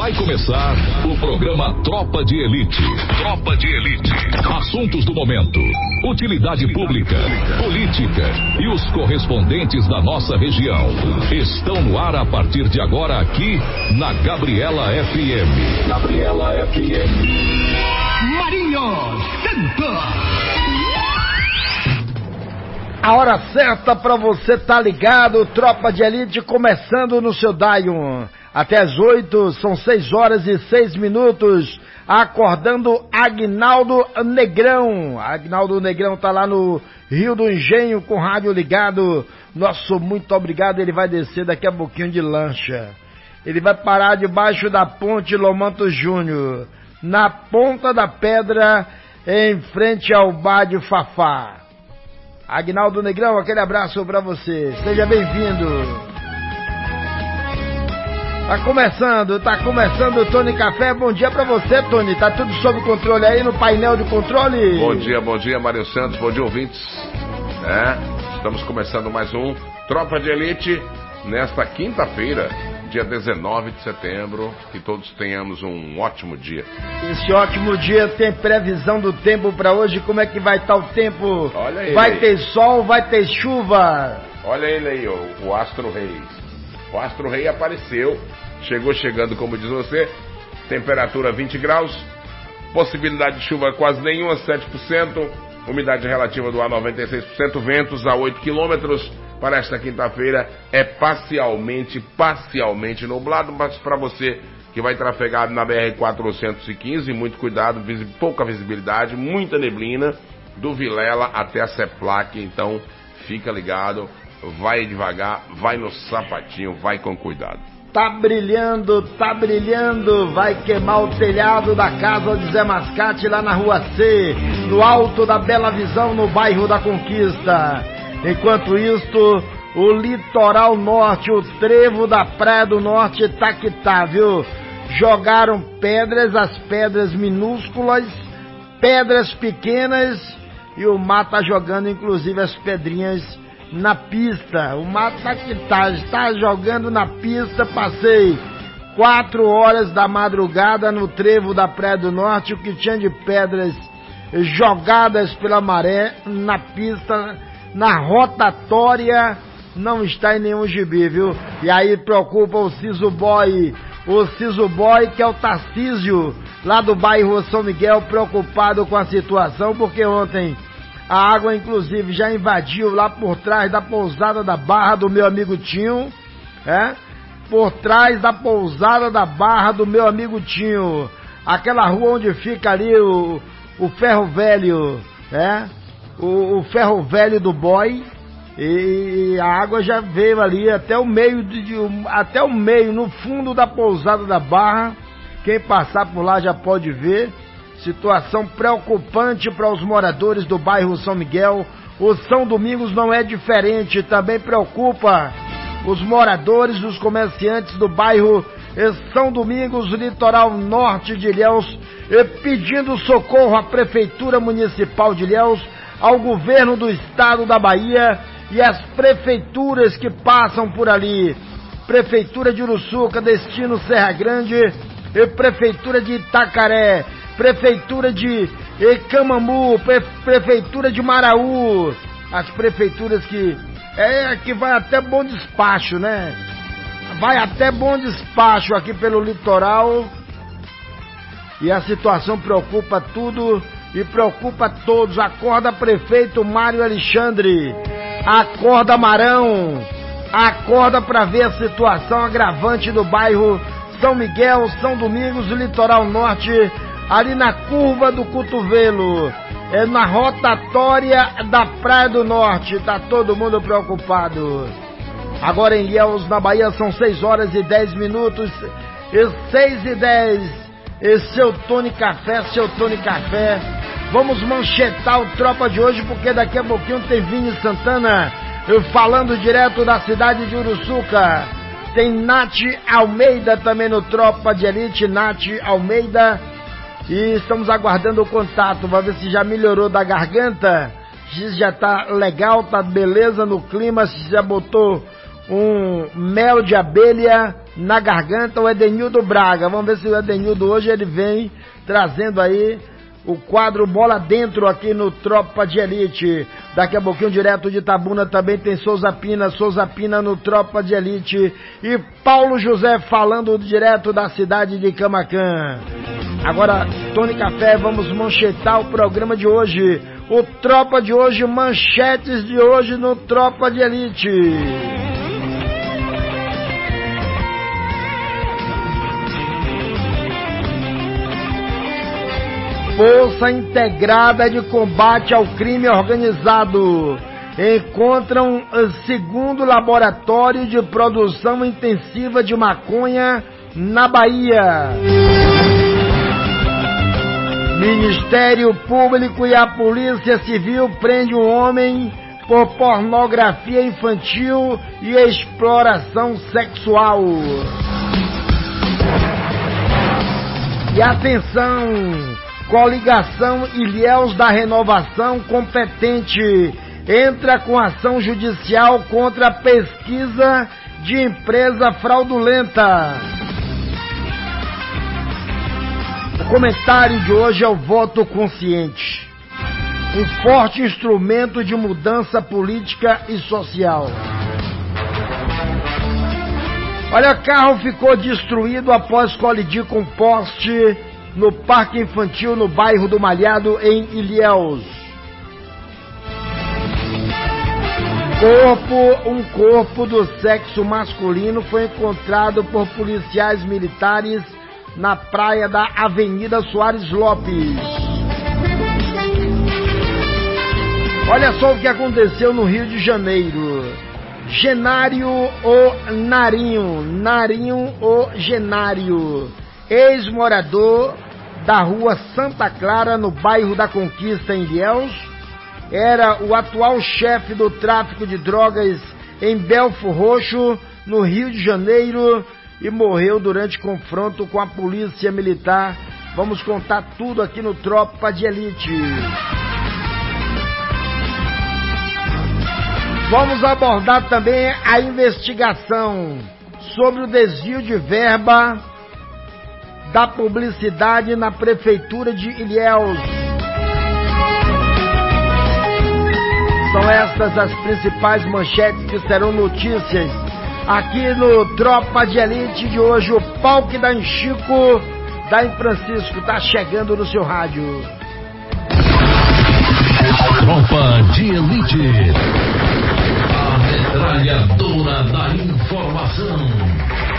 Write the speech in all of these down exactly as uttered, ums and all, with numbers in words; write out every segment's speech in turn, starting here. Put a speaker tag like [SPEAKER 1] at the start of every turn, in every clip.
[SPEAKER 1] Vai começar o programa Tropa de Elite. Tropa de Elite. Assuntos do momento, utilidade pública, política e os correspondentes da nossa região estão no ar a partir de agora aqui na Gabriela F M. Gabriela F M.
[SPEAKER 2] Marinho Santos.
[SPEAKER 3] A hora certa para você tá ligado, Tropa de Elite começando no seu Dion. Até as oito, são seis horas e seis minutos, acordando Agnaldo Negrão. Agnaldo Negrão tá lá no Rio do Engenho com o rádio ligado. Nosso muito obrigado, ele vai descer daqui a pouquinho de lancha. Ele vai parar debaixo da ponte Lomanto Júnior, na ponta da pedra, em frente ao bar de Fafá. Agnaldo Negrão, aquele abraço pra você, seja bem-vindo. Tá começando, tá começando o Tony Café, bom dia pra você, Tony, tá tudo sob controle aí no painel de controle?
[SPEAKER 4] Bom dia, bom dia, Mário Santos, bom dia, ouvintes. É, estamos começando mais um Tropa de Elite, nesta quinta-feira, dia dezenove de setembro, que todos tenhamos um ótimo dia.
[SPEAKER 3] Esse ótimo dia tem previsão do tempo pra hoje, como é que vai estar o tempo?
[SPEAKER 4] Olha ele
[SPEAKER 3] vai
[SPEAKER 4] aí.
[SPEAKER 3] ter sol, vai ter chuva?
[SPEAKER 4] Olha ele aí, o, o Astro Rei. O Astro Rei apareceu, chegou chegando, como diz você, temperatura vinte graus, possibilidade de chuva quase nenhuma, sete por cento, umidade relativa do ar noventa e seis por cento, ventos a oito quilômetros. Para esta quinta-feira é parcialmente, parcialmente nublado, mas para você que vai trafegar na B R quatrocentos e quinze, muito cuidado, visi- pouca visibilidade, muita neblina, do Vilela até a Ceplac, então fica ligado, vai devagar, vai no sapatinho, vai com cuidado.
[SPEAKER 3] Tá brilhando, tá brilhando, vai queimar o telhado da casa de Zé Mascate lá na Rua C, no alto da Bela Visão, no bairro da Conquista. Enquanto isto, o litoral norte, o trevo da Praia do Norte tá que tá, viu? Jogaram pedras, as pedras minúsculas, pedras pequenas, e o mar tá jogando inclusive as pedrinhas na pista. O mar tá que tá, está jogando na pista. Passei quatro horas da madrugada no trevo da Praia do Norte, o que tinha de pedras jogadas pela maré na pista, na rotatória, não está em nenhum gibi, viu? E aí preocupa o Ciso Boy, o Ciso Boy, que é o Tarcísio, lá do bairro São Miguel, preocupado com a situação, porque ontem a água, inclusive, já invadiu lá por trás da pousada da Barra do meu amigo Tinho, é? Por trás da pousada da Barra do meu amigo Tinho, aquela rua onde fica ali o, o ferro velho, é? O, o ferro velho do boy, e a água já veio ali até o meio, de, de, até o meio, no fundo da pousada da Barra. Quem passar por lá já pode ver. Situação preocupante para os moradores do bairro São Miguel. O São Domingos não é diferente, também preocupa os moradores, os comerciantes do bairro São Domingos, litoral norte de Ilhéus, pedindo socorro à Prefeitura Municipal de Ilhéus, ao governo do estado da Bahia e às prefeituras que passam por ali. Prefeitura de Uruçuca, destino Serra Grande, e Prefeitura de Itacaré, Prefeitura de Camamu, Pre- Prefeitura de Maraú, as prefeituras que é que vai até Bom Despacho, né? Vai até Bom Despacho aqui pelo litoral, e a situação preocupa tudo e preocupa todos. Acorda, prefeito Mário Alexandre, acorda, Marão, acorda para ver a situação agravante do bairro São Miguel, São Domingos, litoral norte, ali na curva do cotovelo, é na rotatória da Praia do Norte. Tá todo mundo preocupado. Agora em Ilhéus, na Bahia, são seis horas e dez minutos, e seis e dez. E seu Tony Café, seu Tony Café. Vamos manchetar o Tropa de hoje, porque daqui a pouquinho tem Vini Santana, eu falando direto da cidade de Uruçuca. Tem Nath Almeida também no Tropa de Elite, Nath Almeida. E estamos aguardando o contato, vai ver se já melhorou da garganta, se já tá legal, tá beleza no clima, se já botou um mel de abelha na garganta, o Edenildo Braga. Vamos ver se o Edenildo hoje ele vem trazendo aí o quadro Bola Dentro aqui no Tropa de Elite. Daqui a pouquinho, direto de Itabuna, também tem Souza Pina, Souza Pina no Tropa de Elite. E Paulo José falando direto da cidade de Camaquã. Agora, Tony Café, vamos manchetar o programa de hoje. O Tropa de hoje, manchetes de hoje no Tropa de Elite. Força Integrada de Combate ao Crime Organizado encontram segundo laboratório de produção intensiva de maconha na Bahia. Ministério Público e a Polícia Civil prende um homem por pornografia infantil e exploração sexual. E atenção! Coligação Ilhéus da Renovação competente entra com ação judicial contra a pesquisa de empresa fraudulenta. O comentário de hoje é o voto consciente, um forte instrumento de mudança política e social. Olha, carro ficou destruído após colidir com poste no Parque Infantil, no bairro do Malhado, em Ilhéus. Corpo, um corpo do sexo masculino foi encontrado por policiais militares na praia da Avenida Soares Lopes. Olha só o que aconteceu no Rio de Janeiro. Genário ou Narinho, Narinho ou Genário, ex-morador da rua Santa Clara, no bairro da Conquista, em Ilhéus, era o atual chefe do tráfico de drogas em Belfo Roxo, no Rio de Janeiro, e morreu durante confronto com a polícia militar. Vamos contar tudo aqui no Tropa de Elite. Vamos abordar também a investigação sobre o desvio de verba da publicidade na Prefeitura de Ilhéus. São estas as principais manchetes que serão notícias aqui no Tropa de Elite de hoje. O pau que dá em Chico, dá em Francisco, tá chegando no seu rádio.
[SPEAKER 1] Tropa de Elite, a metralhadora da informação.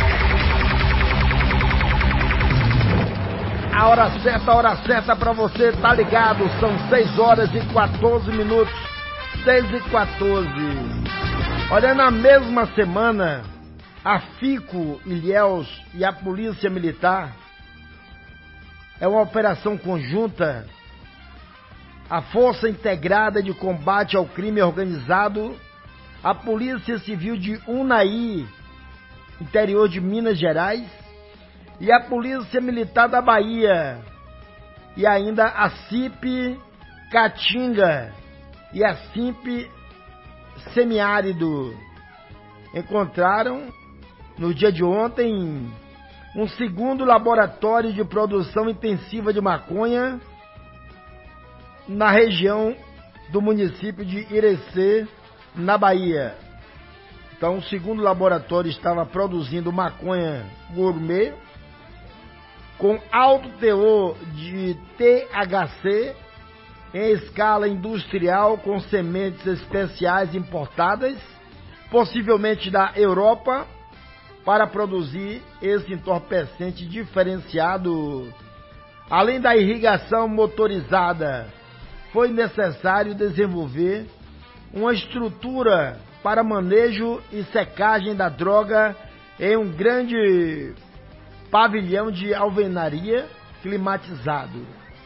[SPEAKER 3] A hora certa, a hora certa pra você, tá ligado? São seis horas e quatorze minutos. seis e quatorze. Olha, na mesma semana, a FICO Ilhéus e a Polícia Militar, é uma operação conjunta, a Força Integrada de Combate ao Crime Organizado, a Polícia Civil de Unaí, interior de Minas Gerais, e a Polícia Militar da Bahia, e ainda a C I P Caatinga e a C I P Semiárido, encontraram no dia de ontem um segundo laboratório de produção intensiva de maconha na região do município de Irecê, na Bahia. Então, o segundo laboratório estava produzindo maconha gourmet com alto teor de T H C em escala industrial, com sementes especiais importadas, possivelmente da Europa, para produzir esse entorpecente diferenciado. Além da irrigação motorizada, foi necessário desenvolver uma estrutura para manejo e secagem da droga em um grande pavilhão de alvenaria climatizado.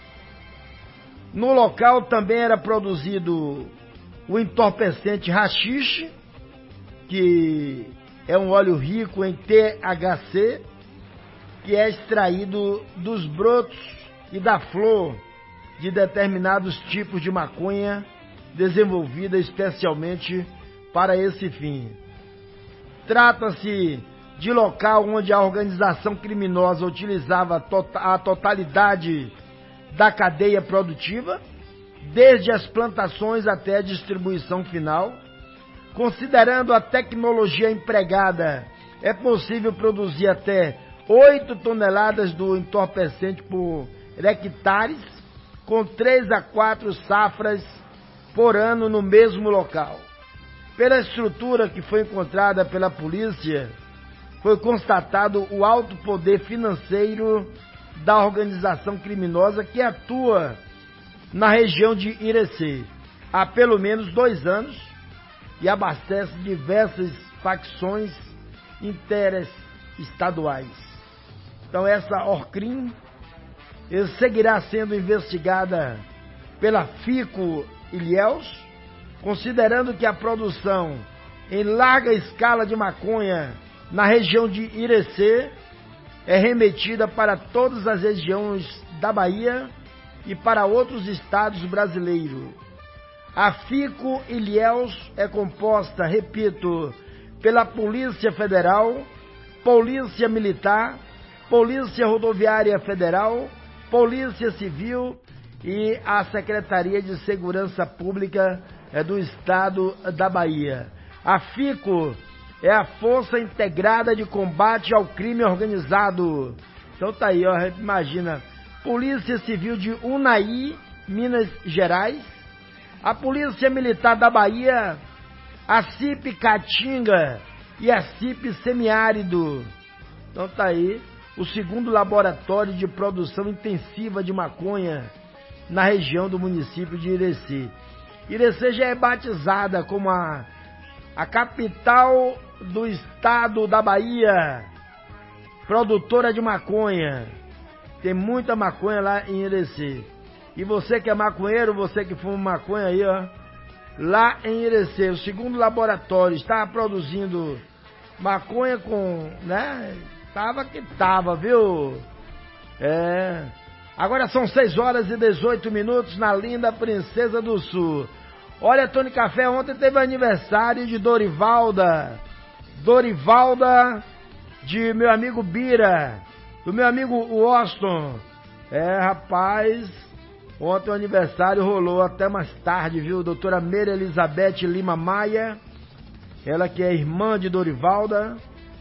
[SPEAKER 3] No local também era produzido o entorpecente haxixe, que é um óleo rico em T H C, que é extraído dos brotos e da flor de determinados tipos de maconha, desenvolvida especialmente para esse fim. Trata-se de local onde a organização criminosa utilizava a totalidade da cadeia produtiva, desde as plantações até a distribuição final. Considerando a tecnologia empregada, é possível produzir até oito toneladas do entorpecente por hectares, com três a quatro safras por ano no mesmo local. Pela estrutura que foi encontrada pela polícia, foi constatado o alto poder financeiro da organização criminosa que atua na região de Irecê há pelo menos dois anos e abastece diversas facções interestaduais. Então essa Orcrim seguirá sendo investigada pela FICO Ilhéus, considerando que a produção em larga escala de maconha na região de Irecê é remetida para todas as regiões da Bahia e para outros estados brasileiros. A FICO Ilhéus é composta, repito, pela Polícia Federal, Polícia Militar, Polícia Rodoviária Federal, Polícia Civil e a Secretaria de Segurança Pública do Estado da Bahia. A FICO é a Força Integrada de Combate ao Crime Organizado. Então tá aí, ó, imagina, Polícia Civil de Unai, Minas Gerais, a Polícia Militar da Bahia, a C I P Caatinga e a C I P Semiárido. Então tá aí, o segundo laboratório de produção intensiva de maconha na região do município de Irecê. Irecê já é batizada como a, a capital do estado da Bahia, produtora de maconha. Tem muita maconha lá em Irecê. E você que é maconheiro, você que fuma maconha aí, ó, lá em Irecê, o segundo laboratório está produzindo maconha com, né, tava que tava, viu? É. Agora são seis horas e dezoito minutos na linda Princesa do Sul. Olha, Tony Café, ontem teve aniversário de Dorivalda. Dorivalda, de meu amigo Bira, do meu amigo Washington. É, rapaz, ontem o aniversário rolou até mais tarde, viu? Doutora Meira Elizabeth Lima Maia, ela que é irmã de Dorivalda.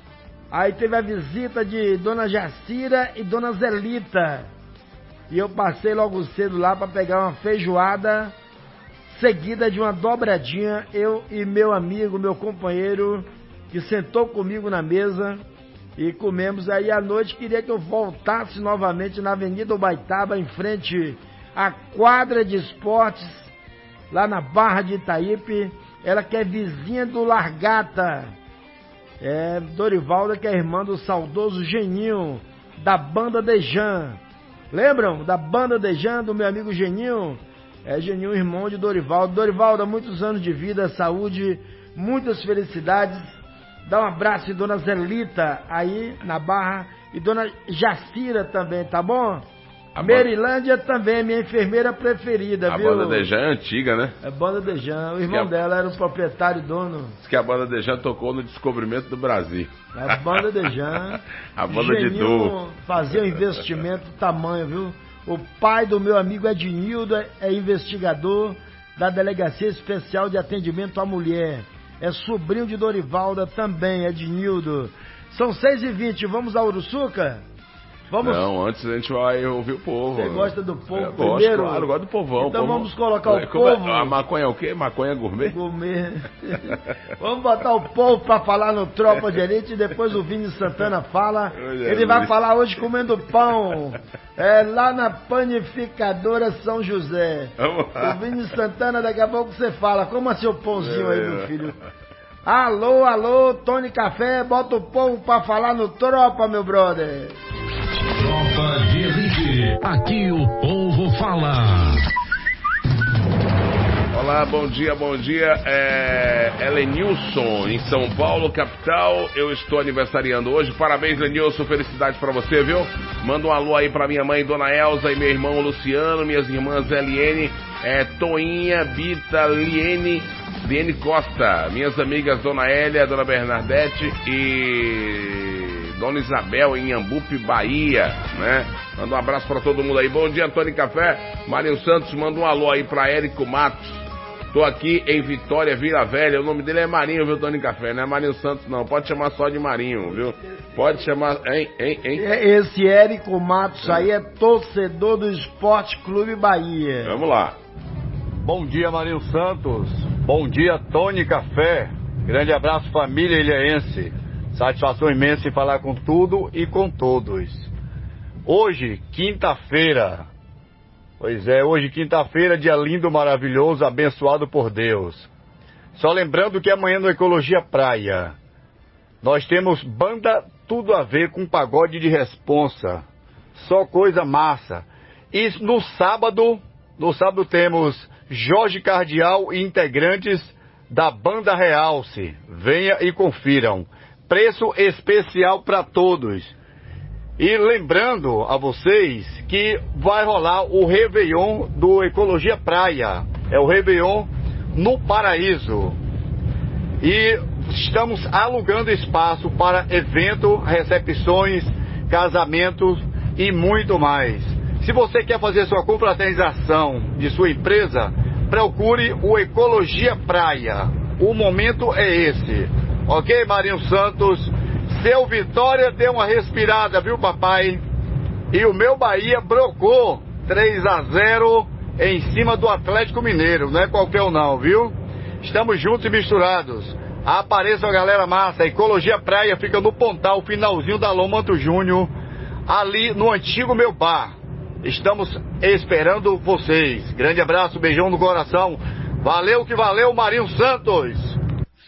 [SPEAKER 3] Aí teve a visita de Dona Jacira e Dona Zelita. E eu passei logo cedo lá para pegar uma feijoada, seguida de uma dobradinha, eu e meu amigo, meu companheiro, que sentou comigo na mesa e comemos. Aí à noite queria que eu voltasse novamente na Avenida Ubaitaba, em frente à quadra de esportes, lá na Barra de Itaípe. Ela que é vizinha do Largata. É, Dorivalda, que é irmã do saudoso Geninho, da Banda Dejan. Lembram da Banda Dejan, do meu amigo Geninho? É, Geninho, irmão de Dorivaldo. Dorivaldo, muitos anos de vida, saúde, muitas felicidades. Dá um abraço em Dona Zelita, aí na Barra, e Dona Jacira também, tá bom? A Merilândia banda... também, minha enfermeira preferida,
[SPEAKER 4] a
[SPEAKER 3] viu? A
[SPEAKER 4] Banda Dejan é antiga, né?
[SPEAKER 3] É Banda Dejan, o irmão a... dela era o proprietário e dono.
[SPEAKER 4] Diz que a Banda Dejan tocou no descobrimento do Brasil.
[SPEAKER 3] A Banda Dejan.
[SPEAKER 4] A Banda de Du.
[SPEAKER 3] Fazia um investimento tamanho, viu? O pai do meu amigo Ednildo é investigador da Delegacia Especial de Atendimento à Mulher. É sobrinho de Dorivalda também, Ednildo. São seis e vinte, vamos a Uruçuca? Vamos...
[SPEAKER 4] Não, antes a gente vai ouvir o povo.
[SPEAKER 3] Você gosta do povo
[SPEAKER 4] é,
[SPEAKER 3] primeiro?
[SPEAKER 4] Gosto, claro, gosto do povão.
[SPEAKER 3] Então
[SPEAKER 4] povo...
[SPEAKER 3] vamos colocar o
[SPEAKER 4] Como
[SPEAKER 3] povo...
[SPEAKER 4] É? A maconha é o quê? Maconha gourmet?
[SPEAKER 3] Gourmet. Vamos botar o povo pra falar no Tropa de Elite e depois o Vini Santana fala. Ele vai falar hoje comendo pão. É lá na Panificadora São José. O Vini Santana, daqui a pouco você fala. Coma seu pãozinho aí, meu filho. Alô, alô, Tony Café, bota o povo pra falar no Tropa, meu brother.
[SPEAKER 1] Tropa de Elite. Aqui o povo fala.
[SPEAKER 4] Olá, bom dia, bom dia. É Helenilson, em São Paulo, capital. Eu estou aniversariando hoje. Parabéns, Helenilson. Felicidades pra você, viu? Manda um alô aí pra minha mãe, Dona Elza, e meu irmão Luciano, minhas irmãs Eliene, é, Toinha, Bita, Liene, Liene Costa, minhas amigas Dona Hélia, Dona Bernadette e Dona Isabel em Iambupe, Bahia, né? Manda um abraço pra todo mundo aí. Bom dia, Antônio Café. Marinho Santos, manda um alô aí pra Érico Matos. Tô aqui em Vitória, Vila Velha. O nome dele é Marinho, viu, Antônio Café? Não é Marinho Santos, não. Pode chamar só de Marinho, viu? Pode chamar... Hein, hein, hein?
[SPEAKER 3] Esse Érico Matos aí é torcedor do Esporte Clube Bahia.
[SPEAKER 4] Vamos lá.
[SPEAKER 5] Bom dia, Marinho Santos. Bom dia, Tony Café. Grande abraço, família ilhéense. Satisfação imensa em falar com tudo e com todos. Hoje, quinta-feira. Pois é, hoje, quinta-feira, dia lindo, maravilhoso, abençoado por Deus. Só lembrando que amanhã no Ecologia Praia, nós temos banda Tudo a Ver com pagode de responsa. Só coisa massa. E no sábado, no sábado temos Jorge Cardial e integrantes da Banda Realce. Venha e confiram. Preço especial para todos. E lembrando a vocês que vai rolar o Réveillon do Ecologia Praia. É o Réveillon no Paraíso. E estamos alugando espaço para evento, recepções, casamentos e muito mais. Se você quer fazer sua confraternização de sua empresa, procure o Ecologia Praia. O momento é esse. Ok, Marinho Santos? Seu Vitória deu uma respirada, viu, papai? E o meu Bahia brocou três a zero em cima do Atlético Mineiro. Não é qualquer um não, viu? Estamos juntos e misturados. Apareça a galera massa. A Ecologia Praia fica no Pontal, finalzinho da Lomanto Júnior, ali no antigo meu bar. Estamos esperando vocês. Grande abraço, beijão no coração. Valeu que valeu, Marinho Santos.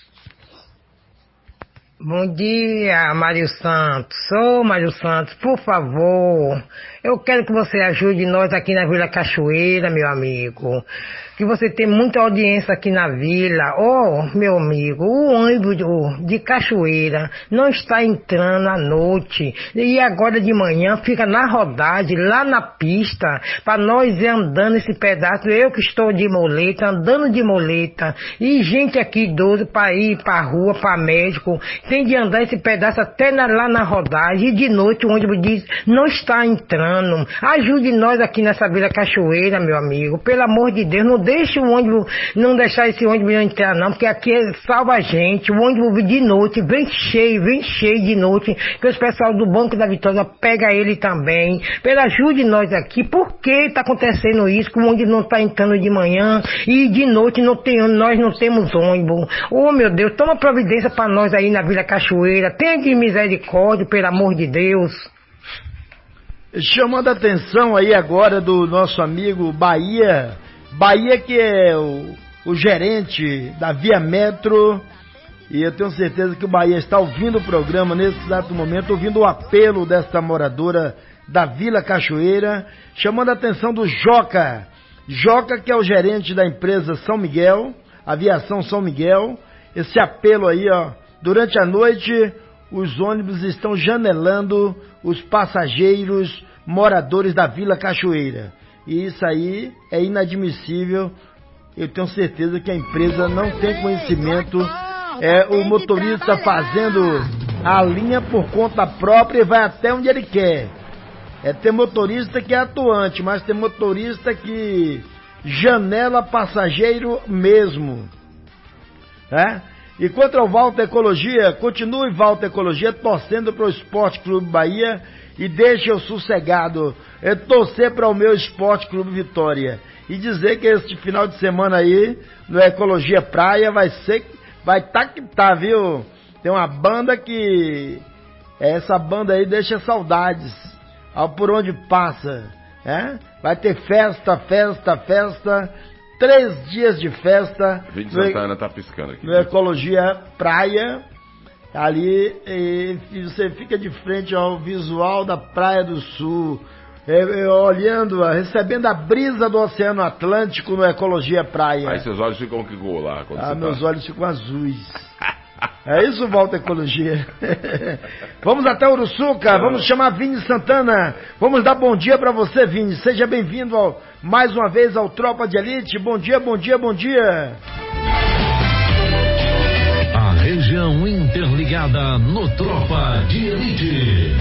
[SPEAKER 6] Bom dia, Mário Santos. Ô, Mário Santos, por favor, eu quero que você ajude nós aqui na Vila Cachoeira, meu amigo. Que você tem muita audiência aqui na vila. Ô, meu amigo, o ônibus de Cachoeira não está entrando à noite. E agora de manhã fica na rodagem, lá na pista, para nós ir andando esse pedaço. Eu que estou de moleta, andando de moleta. E gente aqui idoso para ir para rua, para médico. Tem de andar esse pedaço até na, lá na rodagem. E de noite o ônibus diz, não está entrando. Ajude nós aqui nessa Vila Cachoeira, meu amigo. Pelo amor de Deus, não deixe o ônibus, não deixar esse ônibus entrar não, porque aqui salva a gente. O ônibus de noite vem cheio, vem cheio de noite, que os pessoal do Banco da Vitória pega ele também. Pela ajude nós aqui, por que está acontecendo isso, que o ônibus não está entrando de manhã e de noite não tem, nós não temos ônibus? Oh, meu Deus, toma providência para nós aí na Vila Cachoeira, tenha de misericórdia, pelo amor de Deus.
[SPEAKER 3] Chamando a atenção aí agora do nosso amigo Bahia, Bahia que é o, o gerente da Via Metro, e eu tenho certeza que o Bahia está ouvindo o programa nesse exato momento, ouvindo o apelo desta moradora da Vila Cachoeira, chamando a atenção do Joca, Joca que é o gerente da empresa São Miguel, Aviação São Miguel, esse apelo aí, ó, durante a noite os ônibus estão janelando os passageiros moradores da Vila Cachoeira. E isso aí é inadmissível. Eu tenho certeza que a empresa não tem conhecimento. É o motorista fazendo a linha por conta própria e vai até onde ele quer. É, tem motorista que é atuante, mas tem motorista que janela passageiro mesmo. É? E contra o Walter Ecologia, continue Walter Ecologia torcendo para o Esporte Clube Bahia e deixe eu sossegado, é torcer para o meu Esporte Clube Vitória. E dizer que este final de semana aí, no Ecologia Praia, vai ser, vai tá que tá, viu? Tem uma banda que, essa banda aí deixa saudades, ao por onde passa, é? Vai ter festa, festa, festa, três dias de festa.
[SPEAKER 4] Vinte Santana tá piscando aqui.
[SPEAKER 3] No Ecologia Praia, ali, e, e você fica de frente ao visual da Praia do Sul, é, é, olhando, recebendo a brisa do Oceano Atlântico no Ecologia Praia.
[SPEAKER 4] Aí seus olhos ficam que gol lá. Quando
[SPEAKER 3] ah,
[SPEAKER 4] você
[SPEAKER 3] meus
[SPEAKER 4] tá...
[SPEAKER 3] olhos ficam azuis. É isso, Volta Ecologia. Vamos até Uruçuca, vamos chamar Vini Santana. Vamos dar bom dia pra você, Vini. Seja bem-vindo ao, mais uma vez ao Tropa de Elite. Bom dia, bom dia, bom dia.
[SPEAKER 1] Informação interligada no Tropa de Elite.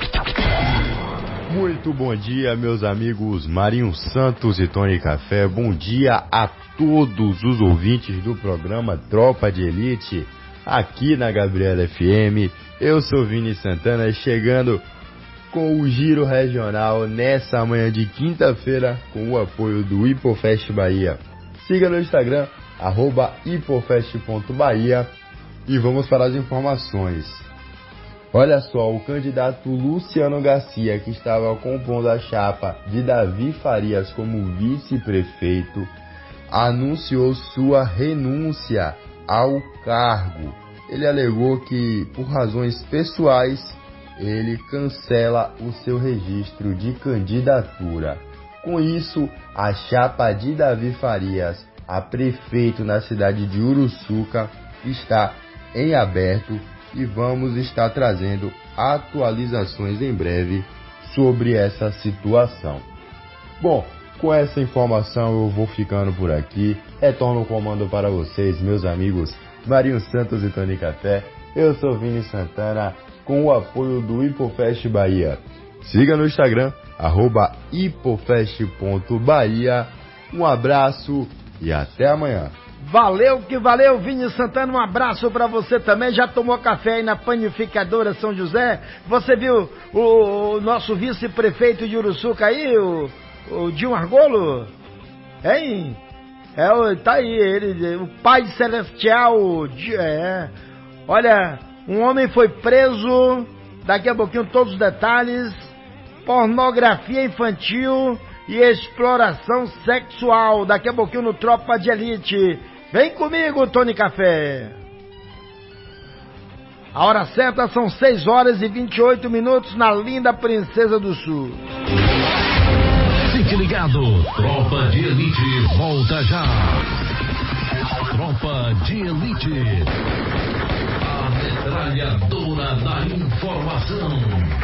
[SPEAKER 7] Muito bom dia, meus amigos Marinho Santos e Tony Café. Bom dia a todos os ouvintes do programa Tropa de Elite, aqui na Gabriela F M. Eu sou Vini Santana, chegando com o Giro Regional nessa manhã de quinta-feira, com o apoio do Hipofest Bahia. Siga no Instagram, arroba hipofest ponto bahia, e vamos para as informações. Olha só, o candidato Luciano Garcia, que estava compondo a chapa de Davi Farias como vice-prefeito, anunciou sua renúncia ao cargo. Ele alegou que, por razões pessoais, ele cancela o seu registro de candidatura. Com isso, a chapa de Davi Farias a prefeito na cidade de Uruçuca está em aberto e vamos estar trazendo atualizações em breve sobre essa situação. Bom, com essa informação eu vou ficando por aqui. Retorno o comando para vocês, meus amigos Marinho Santos e Tony Café. Eu sou Vini Santana, com o apoio do Hipofest Bahia. Siga no Instagram, arroba hipofest ponto bahia. Um abraço e até amanhã.
[SPEAKER 3] Valeu que valeu, Vini Santana, um abraço pra você também. Já tomou café aí na Panificadora São José? Você viu o, o nosso vice-prefeito de Uruçuca aí, o, o Dilma Argolo? Hein? É, o, tá aí, ele, o Pai Celestial. É. Olha, um homem foi preso, daqui a pouquinho todos os detalhes, pornografia infantil e exploração sexual, daqui a pouquinho no Tropa de Elite. Vem comigo, Tony Café. A hora certa são seis horas e vinte e oito minutos na linda Princesa do Sul.
[SPEAKER 1] Fique ligado, Tropa de Elite volta já. Tropa de Elite, a metralhadora da informação.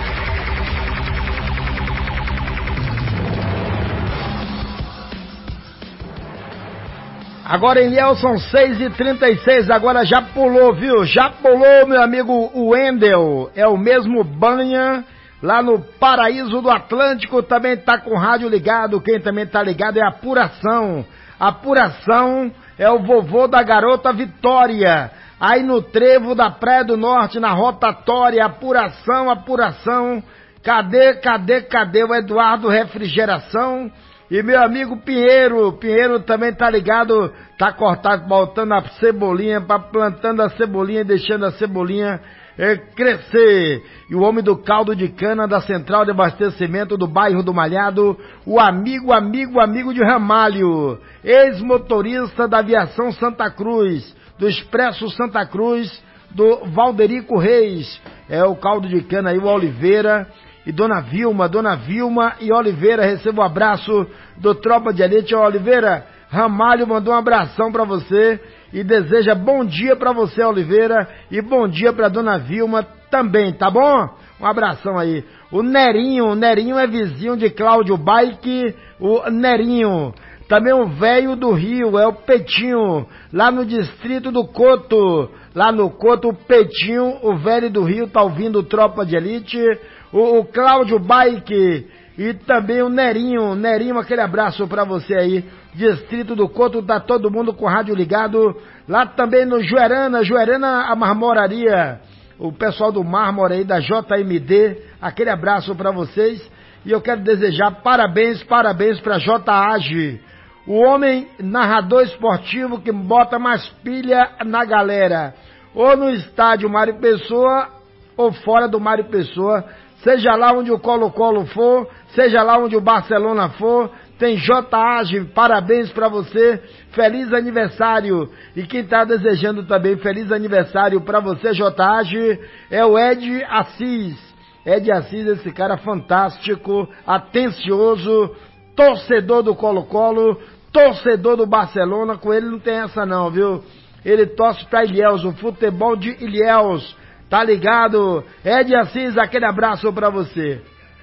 [SPEAKER 3] Agora em Ilhéus são seis e trinta e seis, agora já pulou, viu? Já pulou, meu amigo Wendel. É o mesmo Banha, lá no Paraíso do Atlântico, também tá com o rádio ligado. Quem também tá ligado é a Apuração. Apuração é o vovô da garota Vitória. Aí no trevo da Praia do Norte, na rotatória, apuração, apuração. Cadê, cadê, cadê o Eduardo Refrigeração? E meu amigo Pinheiro, Pinheiro também tá ligado, tá cortado, botando a cebolinha, plantando a cebolinha e deixando a cebolinha é, crescer. E o homem do caldo de cana da central de abastecimento do bairro do Malhado, o amigo, amigo, amigo de Ramalho, ex-motorista da aviação Santa Cruz, do Expresso Santa Cruz, do Valderico Reis, é o caldo de cana aí, o Oliveira. E Dona Vilma, Dona Vilma e Oliveira, receba um abraço do Tropa de Elite. Oliveira, Ramalho mandou um abração pra você e deseja bom dia pra você, Oliveira, e bom dia pra Dona Vilma também, tá bom? Um abração aí. O Nerinho, o Nerinho é vizinho de Cláudio Bike, o Nerinho. Também o velho do Rio, é o Petinho, lá no distrito do Coto. Lá no Coto, o Petinho, o velho do Rio, tá ouvindo o Tropa de Elite. O, o Cláudio Bike e também o Nerinho. Nerinho, aquele abraço pra você aí. Distrito do Coto, tá todo mundo com o rádio ligado. Lá também no Juerana, Juerana a Marmoraria. O pessoal do Mármore aí da J M D, aquele abraço pra vocês. E eu quero desejar parabéns, parabéns pra J A G. O homem narrador esportivo que bota mais pilha na galera. Ou no estádio Mário Pessoa, ou fora do Mário Pessoa. Seja lá onde o Colo-Colo for, seja lá onde o Barcelona for, tem J A G, parabéns pra você, feliz aniversário. E quem tá desejando também feliz aniversário pra você, J A G, é o Ed Assis. Ed Assis, esse cara fantástico, atencioso, torcedor do Colo-Colo, torcedor do Barcelona. Com ele não tem essa não, viu? Ele torce pra Ilhéus, o futebol de Ilhéus. Tá ligado? Ed Assis, aquele abraço pra você.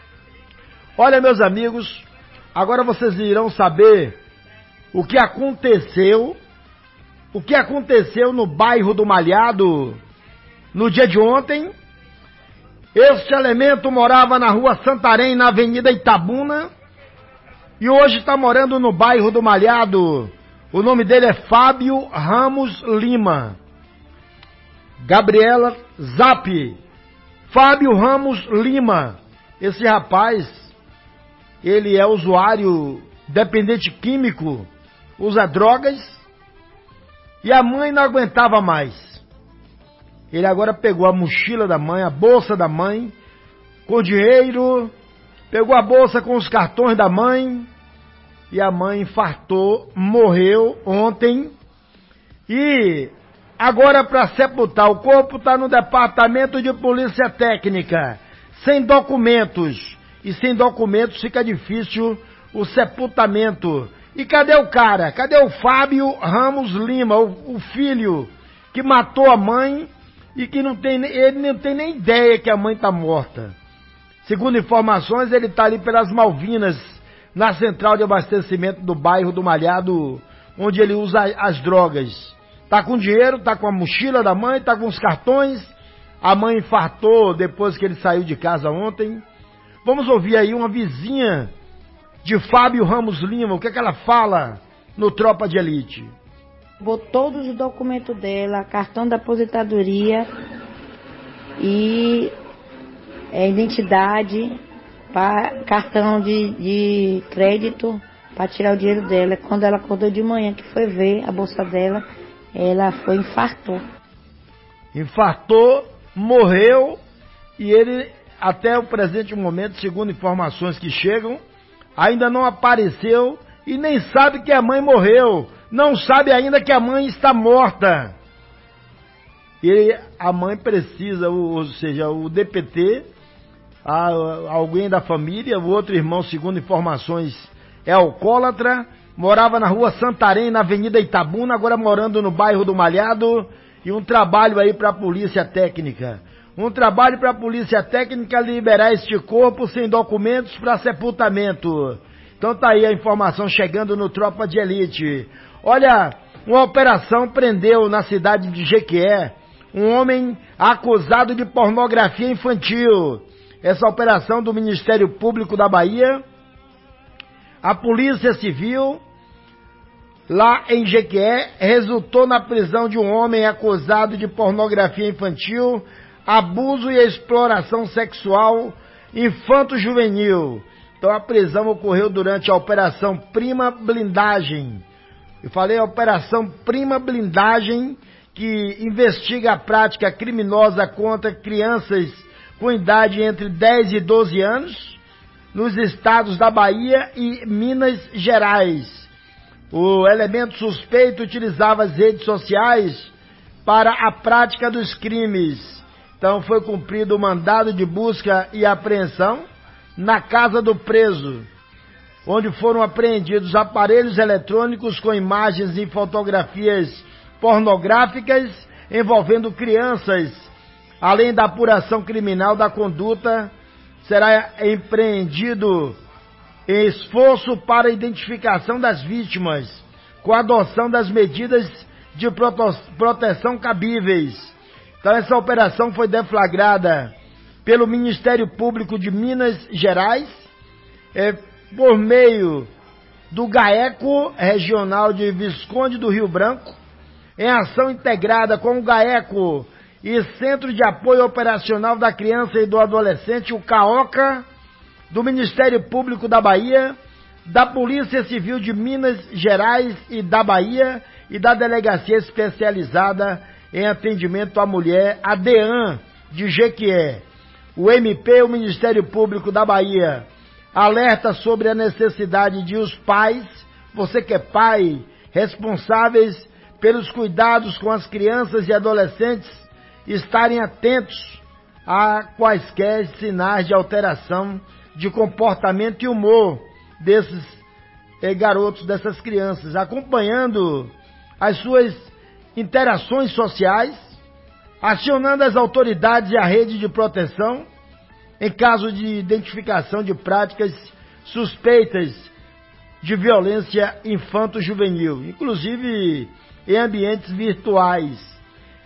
[SPEAKER 3] Olha, meus amigos, agora vocês irão saber o que aconteceu, o que aconteceu no bairro do Malhado no dia de ontem. Este elemento morava na rua Santarém, na avenida Itabuna, e hoje está morando no bairro do Malhado. O nome dele é Fábio Ramos Lima. Gabriela Zap. Fábio Ramos Lima. Esse rapaz, ele é usuário dependente químico, usa drogas, e a mãe não aguentava mais. Ele agora pegou a mochila da mãe, a bolsa da mãe, com dinheiro, pegou a bolsa com os cartões da mãe, e a mãe infartou, morreu ontem. E agora, para sepultar o corpo, está no departamento de polícia técnica, sem documentos. E sem documentos fica difícil o sepultamento. E cadê o cara? Cadê o Fábio Ramos Lima, o, o filho que matou a mãe e que não tem, ele não tem nem ideia que a mãe está morta? Segundo informações, ele está ali pelas Malvinas, na central de abastecimento do bairro do Malhado, onde ele usa as drogas. Tá com dinheiro, tá com a mochila da mãe, tá com os cartões. A mãe infartou depois que ele saiu de casa ontem. Vamos ouvir aí uma vizinha de Fábio Ramos Lima, o que é que ela fala no Tropa de Elite.
[SPEAKER 8] Botou todos os documentos dela, cartão da aposentadoria e é, identidade, pra, cartão de, de crédito para tirar o dinheiro dela. Quando ela acordou de manhã, que foi ver a bolsa dela, ela foi infartou.
[SPEAKER 3] Infartou, morreu, e ele, até o presente momento, segundo informações que chegam, ainda não apareceu e nem sabe que a mãe morreu. Não sabe ainda que a mãe está morta. E a mãe precisa, ou seja, o D P T, a, alguém da família, o outro irmão, segundo informações, é alcoólatra, morava na rua Santarém, na avenida Itabuna, agora morando no bairro do Malhado, e um trabalho aí para a polícia técnica. Um trabalho para a polícia técnica liberar este corpo sem documentos para sepultamento. Então tá aí a informação chegando no Tropa de Elite. Olha, uma operação prendeu na cidade de Jequié um homem acusado de pornografia infantil. Essa operação do Ministério Público da Bahia, a Polícia Civil, lá em Jequié, resultou na prisão de um homem acusado de pornografia infantil, abuso e exploração sexual infanto-juvenil. Então a prisão ocorreu durante a Operação Prima Blindagem. Eu falei a Operação Prima Blindagem, que investiga a prática criminosa contra crianças com idade entre dez e doze anos, nos estados da Bahia e Minas Gerais. O elemento suspeito utilizava as redes sociais para a prática dos crimes. Então foi cumprido o mandado de busca e apreensão na casa do preso, onde foram apreendidos aparelhos eletrônicos com imagens e fotografias pornográficas envolvendo crianças. Além da apuração criminal da conduta, será empreendido esforço para a identificação das vítimas, com a adoção das medidas de proteção cabíveis. Então essa operação foi deflagrada pelo Ministério Público de Minas Gerais, é, por meio do GAECO Regional de Visconde do Rio Branco, em ação integrada com o GAECO e Centro de Apoio Operacional da Criança e do Adolescente, o CAOCA, do Ministério Público da Bahia, da Polícia Civil de Minas Gerais e da Bahia e da Delegacia Especializada em Atendimento à Mulher, a DEAN, de Jequié. O M P, o Ministério Público da Bahia, alerta sobre a necessidade de os pais, você que é pai, responsáveis pelos cuidados com as crianças e adolescentes, estarem atentos a quaisquer sinais de alteração de comportamento e humor desses eh, garotos, dessas crianças, acompanhando as suas interações sociais, acionando as autoridades e a rede de proteção em caso de identificação de práticas suspeitas de violência infanto-juvenil, inclusive em ambientes virtuais.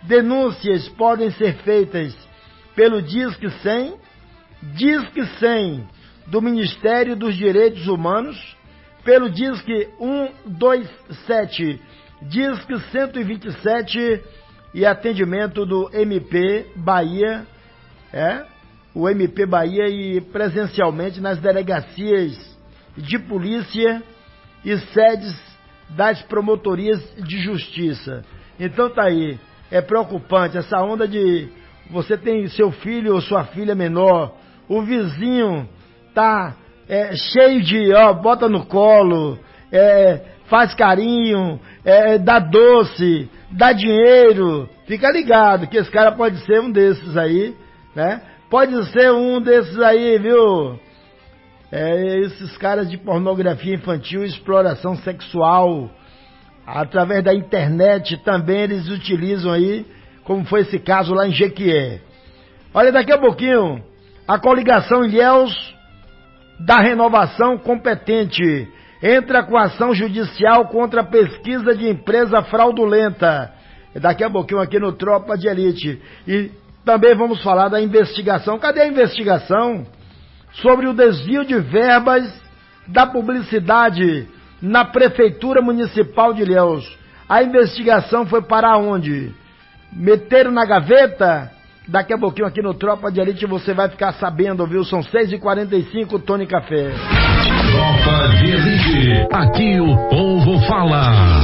[SPEAKER 3] Denúncias podem ser feitas pelo Disque cem, Disque cem do Ministério dos Direitos Humanos, pelo Disque cento e vinte e sete, Disque cento e vinte e sete e atendimento do M P Bahia, é, o M P Bahia e presencialmente nas delegacias de polícia e sedes das promotorias de justiça. Então tá aí, é preocupante essa onda de você tem seu filho ou sua filha menor, o vizinho tá é, cheio de, ó, bota no colo, é, faz carinho, é, dá doce, dá dinheiro, fica ligado que esse cara pode ser um desses aí, né? Pode ser um desses aí, viu? É, esses caras de pornografia infantil e exploração sexual através da internet também eles utilizam aí, como foi esse caso lá em Jequié. Olha, daqui a pouquinho, a coligação Ilhéus da Renovação Competente entra com ação judicial contra a pesquisa de empresa fraudulenta. Daqui a pouquinho aqui no Tropa de Elite. E também vamos falar da investigação. Cadê a investigação sobre o desvio de verbas da publicidade na Prefeitura Municipal de Ilhéus? A investigação foi para onde? Meteram na gaveta? Daqui a pouquinho aqui no Tropa de Elite você vai ficar sabendo, viu? São seis e quarenta e cinco, Tony Café.
[SPEAKER 1] Tropa de Elite. Aqui o povo fala.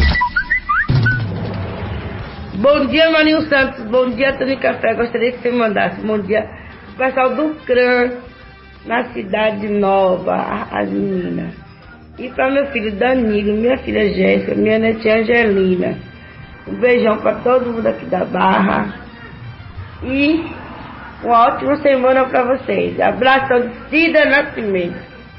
[SPEAKER 6] Bom dia, Marinho Santos. Bom dia, Tony Café. Gostaria que você mandasse bom dia pro pessoal do C R A M, na Cidade Nova, as meninas. E para meu filho Danilo, minha filha Jéssica, minha netinha Angelina. Um beijão para todo mundo aqui da Barra. E uma ótima semana para vocês. Abraço de Cida Nascimento.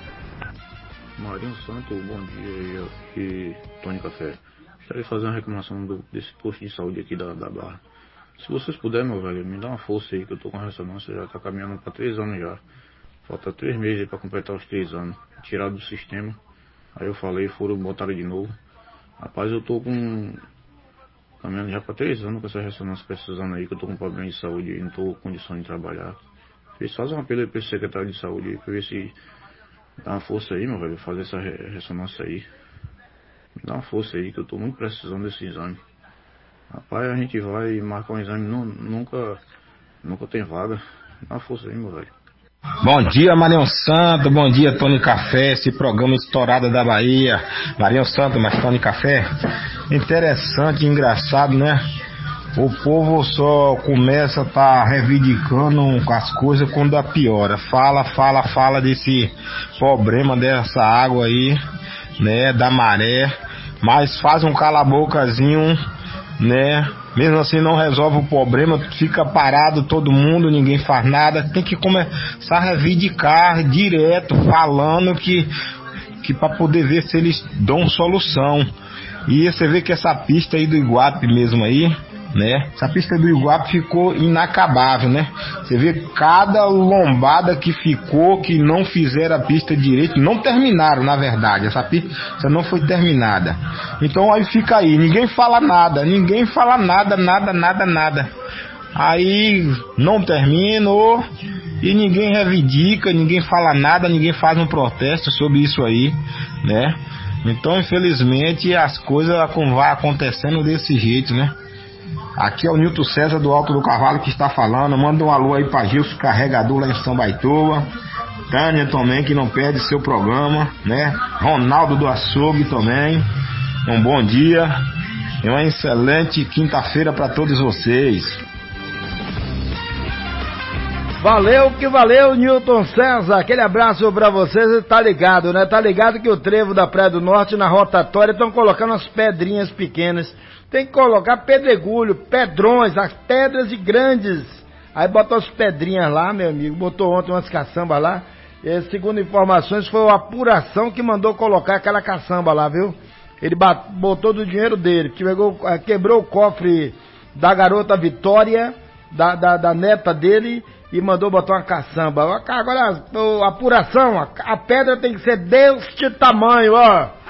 [SPEAKER 9] Marinho Santos, bom dia. E Tony Café. Gostaria de fazer uma reclamação do, desse posto de saúde aqui da, da Barra. Se vocês puderem, meu velho, me dá uma força aí, que eu tô com a ressonância, já tá caminhando para três anos já. Falta três meses para completar os três anos. Tiraram do sistema. Aí eu falei, foram, botaram de novo. Rapaz, eu tô com... caminhando já para três anos com essa ressonância precisando aí, que eu tô com problema de saúde e não tô com condição de trabalhar. Eles fazem um apelo para o secretário de saúde aí, pra ver se dá uma força aí, meu velho, fazer essa ressonância aí. Me dá uma força aí, que eu tô muito precisando desse exame. Rapaz, a gente vai marcar um exame, não, nunca, nunca tem vaga. Dá uma força aí, meu velho.
[SPEAKER 10] Bom dia, Marinho Santo, bom dia, Tony Café, esse programa estourado da Bahia. Marinho Santo, mas Tony Café. Interessante, engraçado, né? O povo só começa a tá reivindicando as coisas quando a piora. Fala, fala, fala desse problema dessa água aí, né, da maré, mas faz um cala-bocazinho, né? Mesmo assim não resolve o problema, fica parado todo mundo, ninguém faz nada. Tem que começar a reivindicar direto, falando que, que para poder ver se eles dão solução. E você vê que essa pista aí do Iguape mesmo aí, né? Essa pista do Iguape ficou inacabável, né? Você vê cada lombada que ficou, que não fizeram a pista direito, não terminaram, na verdade. Essa pista não foi terminada. Então aí fica aí, ninguém fala nada, ninguém fala nada, nada, nada, nada. Aí não terminou e ninguém reivindica, ninguém fala nada, ninguém faz um protesto sobre isso aí, né? Então, infelizmente, as coisas vão acontecendo desse jeito, né? Aqui é o Nilton César do Alto do Cavalo que está falando. Manda um alô aí pra Gilson Carregador lá em São Baitoa. Tânia também, que não perde seu programa, né? Ronaldo do Açougue também. Um bom dia e uma excelente quinta-feira para todos vocês.
[SPEAKER 3] Valeu que valeu, Nilton César. Aquele abraço pra vocês. Tá ligado, né? Tá ligado que o trevo da Praia do Norte na rotatória estão colocando umas pedrinhas pequenas. Tem que colocar pedregulho, pedrões, as pedras de grandes. Aí botou as pedrinhas lá, meu amigo. Botou ontem umas caçambas lá. E, segundo informações, foi a apuração que mandou colocar aquela caçamba lá, viu? Ele botou do dinheiro dele, que pegou, quebrou o cofre da garota Vitória, da, da, da neta dele, e mandou botar uma caçamba. Agora, a apuração, a, a pedra tem que ser deste tamanho, ó.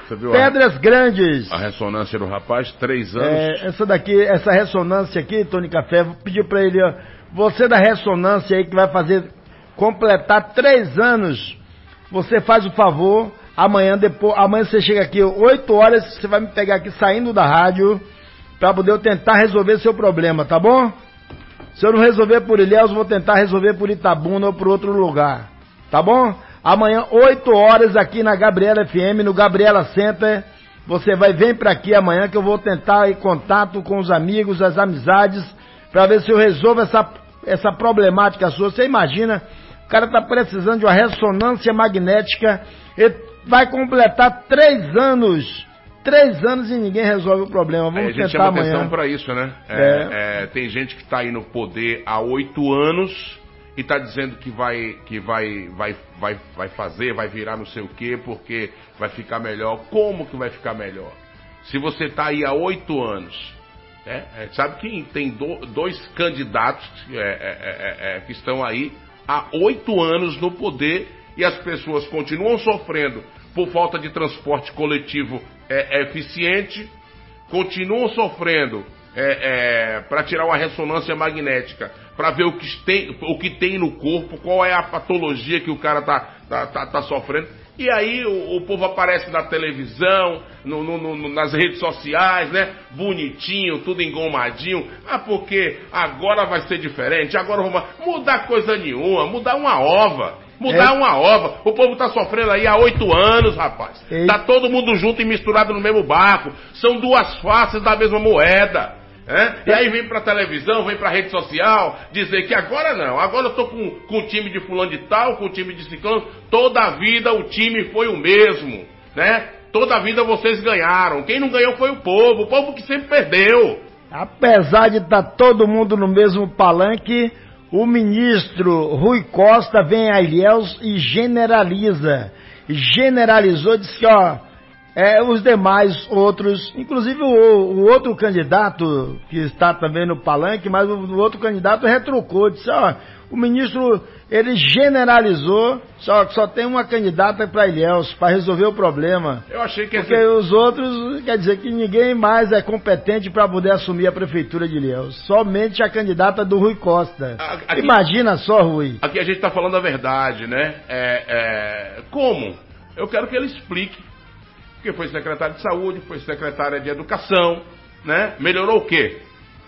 [SPEAKER 4] Você viu
[SPEAKER 3] Pedras
[SPEAKER 4] a,
[SPEAKER 3] Grandes.
[SPEAKER 4] A ressonância do rapaz, três anos.
[SPEAKER 3] É, essa daqui, essa ressonância aqui, Tony Café, vou pedir pra ele, ó, você da ressonância aí que vai fazer, completar três anos, você faz o favor, amanhã depois, amanhã você chega aqui, oito horas, você vai me pegar aqui saindo da rádio, pra poder eu tentar resolver seu problema, tá bom? Se eu não resolver por Ilhéus, vou tentar resolver por Itabuna ou por outro lugar, tá bom? Amanhã, oito horas, aqui na Gabriela F M, no Gabriela Center. Você vai vir para aqui amanhã que eu vou tentar ir em contato com os amigos, as amizades, para ver se eu resolvo essa, essa problemática sua. Você imagina, o cara tá precisando de uma ressonância magnética, ele vai completar três anos. Três anos e ninguém resolve o problema. Vamos
[SPEAKER 4] Aí a gente
[SPEAKER 3] tentar
[SPEAKER 4] chama
[SPEAKER 3] amanhã.
[SPEAKER 4] atenção para isso, né? É,
[SPEAKER 3] É.
[SPEAKER 4] é, tem gente que está aí no poder há oito anos e está dizendo que vai, que vai, vai, vai, vai fazer, vai virar não sei o quê, porque vai ficar melhor. Como que vai ficar melhor? Se você está aí há oito anos, né? É, sabe que tem do, dois candidatos é, é, é, é, que estão aí há oito anos no poder e as pessoas continuam sofrendo por falta de transporte coletivo é, é eficiente, continuam sofrendo é, é, para tirar uma ressonância magnética, para ver o que, tem, o que tem no corpo, qual é a patologia que o cara tá, tá, tá, tá sofrendo. E aí o, o povo aparece na televisão, no, no, no, nas redes sociais, né? Bonitinho, tudo engomadinho. Ah, porque agora vai ser diferente, agora vamos mudar coisa nenhuma, mudar uma ova. Mudar é. uma ova. O povo tá sofrendo aí há oito anos, rapaz. Ei. Tá todo mundo junto e misturado no mesmo barco. São duas faces da mesma moeda. É? E aí vem pra televisão, vem pra rede social, dizer que agora não, agora eu tô com, com o time de fulano de tal, com o time de ciclano, toda a vida o time foi o mesmo, né? Toda a vida vocês ganharam, quem não ganhou foi o povo, o povo que sempre perdeu.
[SPEAKER 3] Apesar de estar tá todo mundo no mesmo palanque, o ministro Rui Costa vem a Ilhéus e generaliza, generalizou, disse que ó, É, os demais outros, inclusive o, o outro candidato que está também no palanque, mas o, o outro candidato retrucou, disse, ó, o ministro, ele generalizou, só que só tem uma candidata para Ilhéus, para resolver o problema.
[SPEAKER 4] Eu achei que...
[SPEAKER 3] Porque
[SPEAKER 4] esse...
[SPEAKER 3] os outros, quer dizer que ninguém mais é competente para poder assumir a prefeitura de Ilhéus, somente a candidata do Rui Costa. Aqui, imagina só, Rui.
[SPEAKER 4] Aqui a gente está falando a verdade, né? É, é, como? Eu quero que ele explique. Porque foi secretário de saúde, foi secretária de educação, né? Melhorou o quê?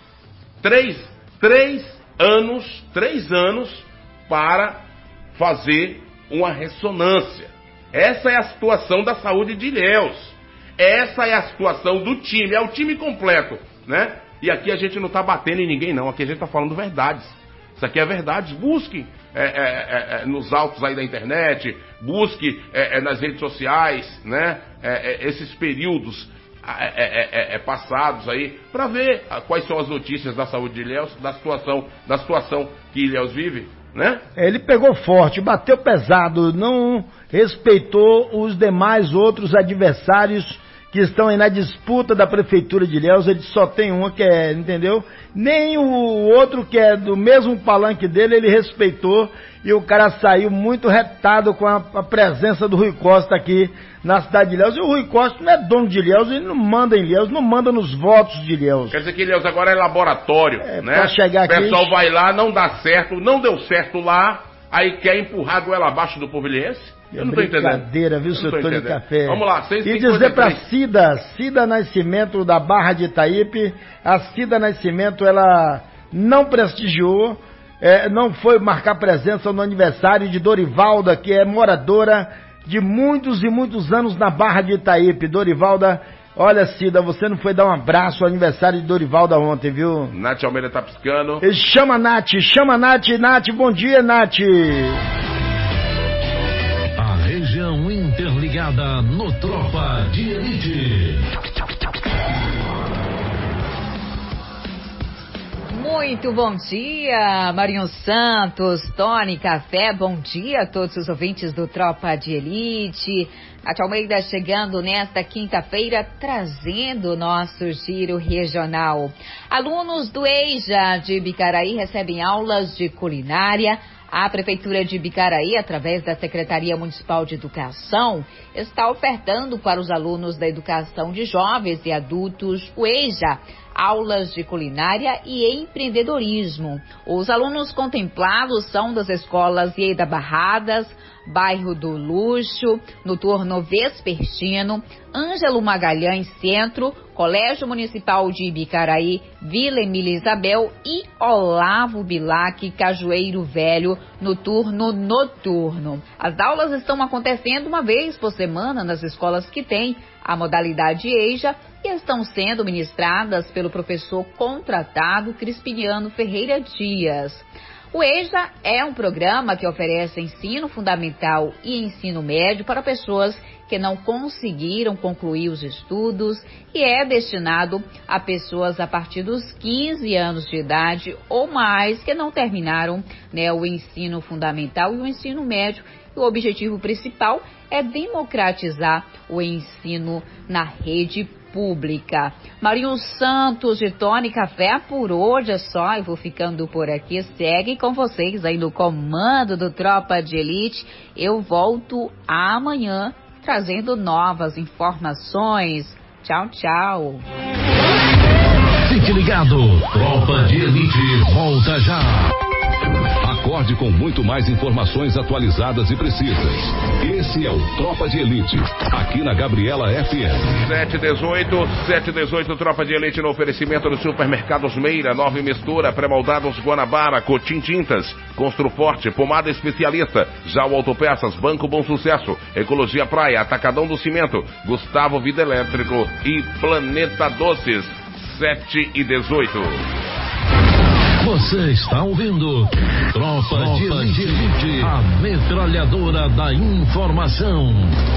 [SPEAKER 4] Três, três anos, três anos para fazer uma ressonância. Essa é a situação da saúde de Ilhéus. Essa é a situação do time, é o time completo, né? E aqui a gente não está batendo em ninguém não, aqui a gente está falando verdades. Isso aqui é verdade, busque é, é, é, nos autos aí da internet, busque é, é, nas redes sociais, né, é, é, esses períodos é, é, é, passados aí, para ver quais são as notícias da saúde de Ilhéus, da situação, da situação que Ilhéus vive, né?
[SPEAKER 3] Ele pegou forte, bateu pesado, não respeitou os demais outros adversários que estão aí na disputa da prefeitura de Ilhéus. Ele só tem uma que é, entendeu? Nem o outro que é do mesmo palanque dele, ele respeitou, e o cara saiu muito retado com a, a presença do Rui Costa aqui na cidade de Ilhéus. E o Rui Costa não é dono de Ilhéus, ele não manda em Ilhéus, não manda nos votos de Ilhéus.
[SPEAKER 4] Quer dizer que Ilhéus agora é laboratório, é, né?
[SPEAKER 3] Pra chegar aqui...
[SPEAKER 4] O pessoal vai lá, não dá certo, não deu certo lá, aí quer empurrar a goela abaixo do povo ilhéense? Eu não tô entendendo.
[SPEAKER 3] Brincadeira, viu, seu Tony Café?
[SPEAKER 4] Vamos lá, seis,
[SPEAKER 3] E dizer pra Cida, Cida Nascimento da Barra de Itaípe, a Cida Nascimento, ela não prestigiou, é, não foi marcar presença no aniversário de Dorivalda, que é moradora de muitos e muitos anos na Barra de Itaípe. Dorivalda, olha, Cida, você não foi dar um abraço ao aniversário de Dorivalda ontem, viu?
[SPEAKER 4] Nath Almeida tá piscando.
[SPEAKER 3] E chama a Nath, chama a Nath, Nath, bom dia, Nath.
[SPEAKER 1] Região interligada no Tropa de Elite.
[SPEAKER 11] Muito bom dia, Marinho Santos, Tony Café, bom dia a todos os ouvintes do Tropa de Elite. Nath Almeida chegando nesta quinta-feira, trazendo o nosso giro regional. Alunos do EJA de Bicaraí recebem aulas de culinária, A Prefeitura de Bicaraí, através da Secretaria Municipal de Educação, está ofertando para os alunos da educação de jovens e adultos o EJA, aulas de culinária e empreendedorismo. Os alunos contemplados são das escolas Ieda Barradas, Bairro do Luxo, Noturno Vespertino, Ângelo Magalhães Centro, Colégio Municipal de Bicaraí, Vila Emília Isabel e Olavo Bilac, Cajueiro Velho, Noturno Noturno. As aulas estão acontecendo uma vez por semana nas escolas que têm a modalidade EJA e estão sendo ministradas pelo professor contratado Crispiniano Ferreira Dias. O EJA é um programa que oferece ensino fundamental e ensino médio para pessoas que não conseguiram concluir os estudos e é destinado a pessoas a partir dos quinze anos de idade ou mais que não terminaram, né, o ensino fundamental e o ensino médio. O objetivo principal é democratizar o ensino na rede pública. Marinho Santos de Tony Café, por hoje é só, eu vou ficando por aqui. Segue com vocês aí no comando do Tropa de Elite. Eu volto amanhã trazendo novas informações. Tchau, tchau.
[SPEAKER 1] Fique ligado, Tropa de Elite volta já. Acorde com muito mais informações atualizadas e precisas. Esse é o Tropa de Elite, aqui na Gabriela F M.
[SPEAKER 4] sete e dezoito, sete e dezoito, Tropa de Elite no oferecimento dos supermercados Meira, Nova Mistura, Pré-moldados Guanabara, Cotim Tintas, Construforte, Pomada Especialista, Jal Autopeças, Banco Bom Sucesso, Ecologia Praia, Atacadão do Cimento, Gustavo Vida Elétrico e Planeta Doces. sete e dezoito.
[SPEAKER 1] Você está ouvindo Tropa, Tropa de Elite, Elite, a metralhadora da informação.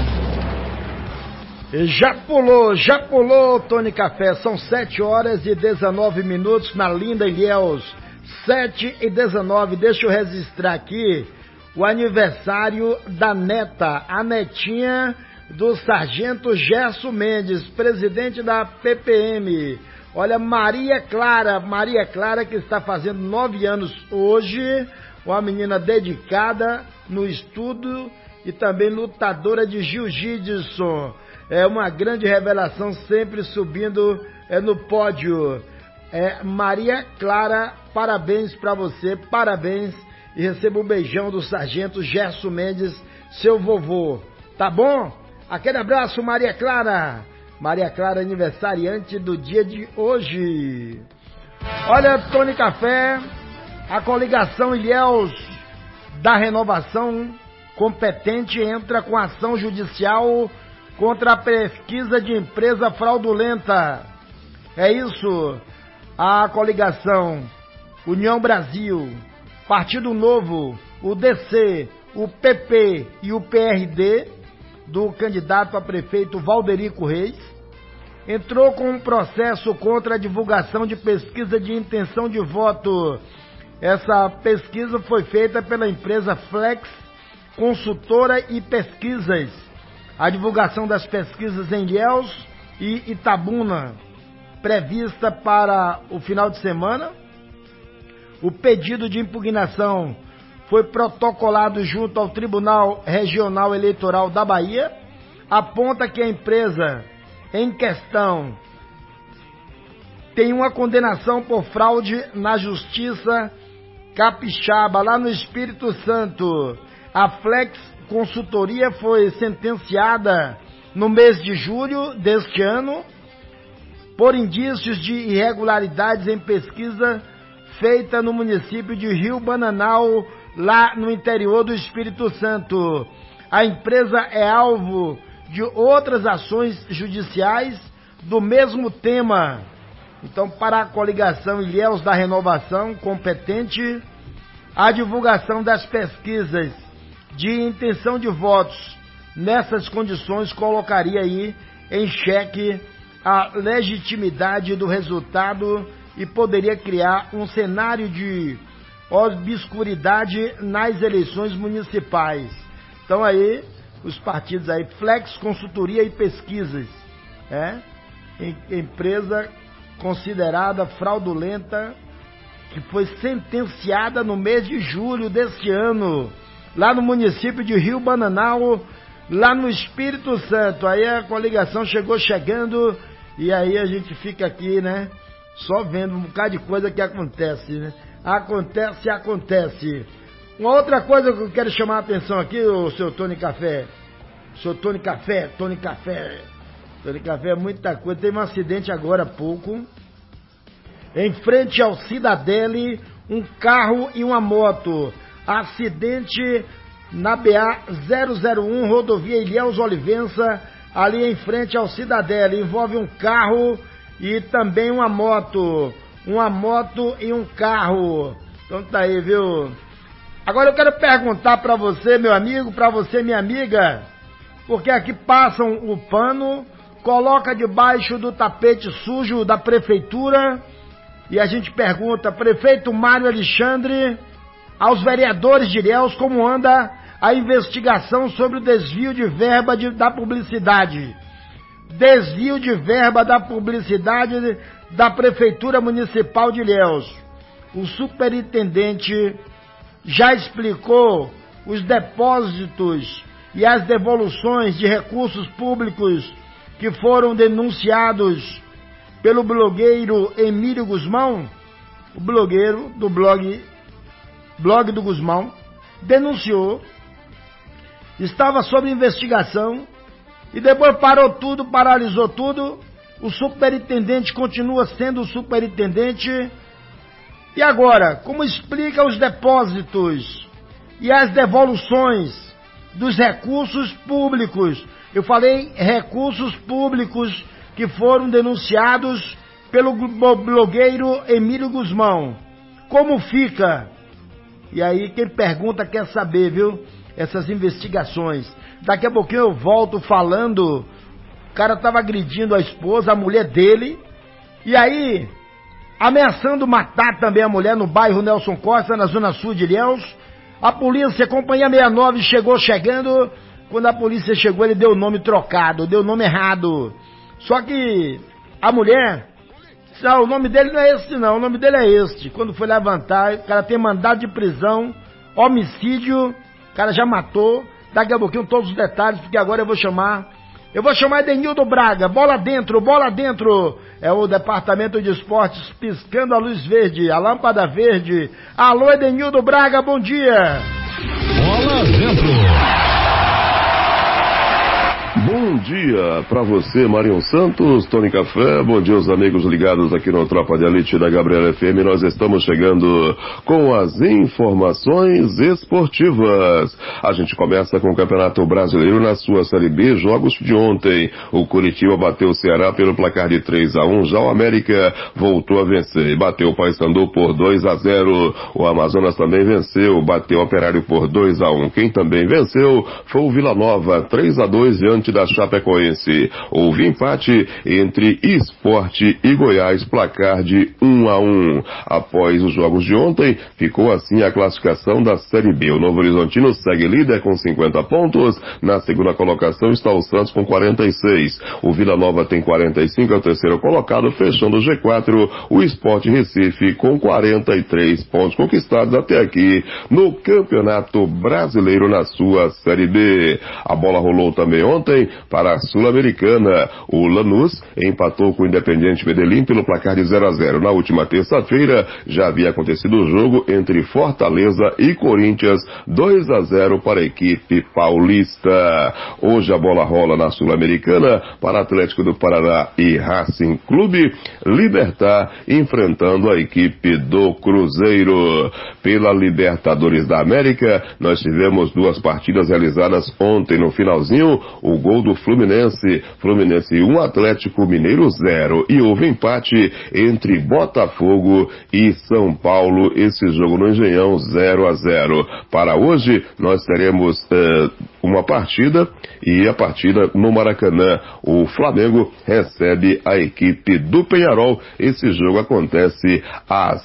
[SPEAKER 3] Já pulou, já pulou, Tony Café. São sete horas e dezenove minutos na linda Ilhéus. sete e dezenove. Deixa eu registrar aqui o aniversário da neta, a netinha do sargento Gerson Mendes, presidente da P P M. Olha, Maria Clara, Maria Clara que está fazendo nove anos hoje, uma menina dedicada no estudo e também lutadora de jiu-jitsu. É uma grande revelação, sempre subindo é, no pódio. É, Maria Clara, parabéns para você, parabéns, e receba um beijão do sargento Gerson Mendes, seu vovô. Tá bom? Aquele abraço, Maria Clara. Maria Clara, aniversariante do dia de hoje. Olha, Tony Café, a coligação Ilhéus da Renovação Competente entra com ação judicial contra a pesquisa de empresa fraudulenta. É isso, a coligação União Brasil, Partido Novo, o D C, o P P e o P R D, do candidato a prefeito Valderico Reis, entrou com um processo contra a divulgação de pesquisa de intenção de voto. Essa pesquisa foi feita pela empresa Flex Consultora e Pesquisas. A divulgação das pesquisas em Ilhéus e Itabuna, prevista para o final de semana. O pedido de impugnação foi protocolado junto ao Tribunal Regional Eleitoral da Bahia, aponta que a empresa em questão tem uma condenação por fraude na Justiça Capixaba, lá no Espírito Santo. A Flex Consultoria foi sentenciada no mês de julho deste ano por indícios de irregularidades em pesquisa feita no município de Rio Bananal, lá no interior do Espírito Santo. A empresa é alvo de outras ações judiciais do mesmo tema. Então, para a coligação Ilhéus da Renovação Competente, a divulgação das pesquisas de intenção de votos nessas condições colocaria aí em xeque a legitimidade do resultado e poderia criar um cenário de obscuridade nas eleições municipais. Então aí, os partidos aí, Flex, Consultoria e Pesquisas, é? Em, empresa considerada fraudulenta que foi sentenciada no mês de julho deste ano, lá no município de Rio Bananal, lá no Espírito Santo. Aí a coligação chegou chegando e aí a gente fica aqui, né, só vendo um bocado de coisa que acontece, né? Acontece, acontece. Uma outra coisa que eu quero chamar a atenção aqui, o seu Tony Café. Seu Tony Café, Tony Café. Tony Café é muita coisa. Teve um acidente agora há pouco. Em frente ao Cidadele, um carro e uma moto. Acidente na B A zero zero um, rodovia Ilhéus Olivença, ali em frente ao Cidadele. Envolve um carro e também uma moto. Uma moto e um carro. Então tá aí, viu? Agora eu quero perguntar pra você, meu amigo, pra você, minha amiga, porque aqui passam o pano, coloca debaixo do tapete sujo da prefeitura. E a gente pergunta, prefeito Mário Alexandre, aos vereadores de Ilhéus, como anda a investigação sobre o desvio de verba de, da publicidade? Desvio de verba da publicidade da Prefeitura Municipal de Ilhéus. O superintendente já explicou os depósitos e as devoluções de recursos públicos que foram denunciados pelo blogueiro Emílio Guzmão. O blogueiro do blog, blog do Guzmão denunciou, estava sob investigação e depois parou tudo, paralisou tudo. O superintendente continua sendo o superintendente. E agora, como explica os depósitos e as devoluções dos recursos públicos? Eu falei recursos públicos que foram denunciados pelo blogueiro Emílio Guzmão. Como fica? E aí quem pergunta quer saber, viu? Essas investigações. Daqui a pouquinho eu volto falando. O cara estava agredindo a esposa, a mulher dele, e aí ameaçando matar também a mulher no bairro Nelson Costa, na zona sul de Ilhéus. A polícia, a companhia sessenta e nove, chegou chegando. Quando a polícia chegou, ele deu o nome trocado, deu o nome errado. Só que a mulher, não, o nome dele não é esse não, o nome dele é este. Quando foi levantar, o cara tem mandado de prisão, homicídio, o cara já matou. Daqui a pouquinho todos os detalhes, porque agora eu vou chamar, eu vou chamar Edenildo Braga. Bola dentro, bola dentro. É o departamento de esportes piscando a luz verde, a lâmpada verde. Alô, Edenildo Braga, bom dia.
[SPEAKER 12] Bola dentro.
[SPEAKER 13] Bom dia para você, Marinho Santos, Tony Café, bom dia aos amigos ligados aqui no Tropa de Elite da Gabriela F M. Nós estamos chegando com as informações esportivas. A gente começa com o Campeonato Brasileiro na sua Série B, jogos de ontem. O Curitiba bateu o Ceará pelo placar de três a um, já o América voltou a vencer e bateu o Paysandu por dois a zero. O Amazonas também venceu, bateu o Operário por dois a um. Quem também venceu foi o Vila Nova, três a dois diante da Chapecoense. Houve empate entre Sport e Goiás, placar de um a um. Após os jogos de ontem, ficou assim a classificação da Série B. O Novo Horizontino segue líder com cinquenta pontos. Na segunda colocação está o Santos com quarenta e seis. O Vila Nova tem quarenta e cinco, é o terceiro colocado. Fechando o G quatro, o Sport Recife com quarenta e três pontos conquistados até aqui no Campeonato Brasileiro na sua Série B. A bola rolou também ontem para a Sul-Americana. O Lanús empatou com o Independiente Medellín pelo placar de zero a zero. Na última terça-feira já havia acontecido o jogo entre Fortaleza e Corinthians, dois a zero para a equipe paulista. Hoje a bola rola na Sul-Americana para Atlético do Paraná e Racing Clube. Libertad enfrentando a equipe do Cruzeiro. Pela Libertadores da América, nós tivemos duas partidas realizadas ontem no finalzinho. O gol do Fluminense, Fluminense um, Atlético Mineiro zero, e houve empate entre Botafogo e São Paulo, esse jogo no Engenhão zero a zero. Para hoje nós teremos eh, uma partida, e a partida no Maracanã. O Flamengo recebe a equipe do Peñarol. Esse jogo acontece às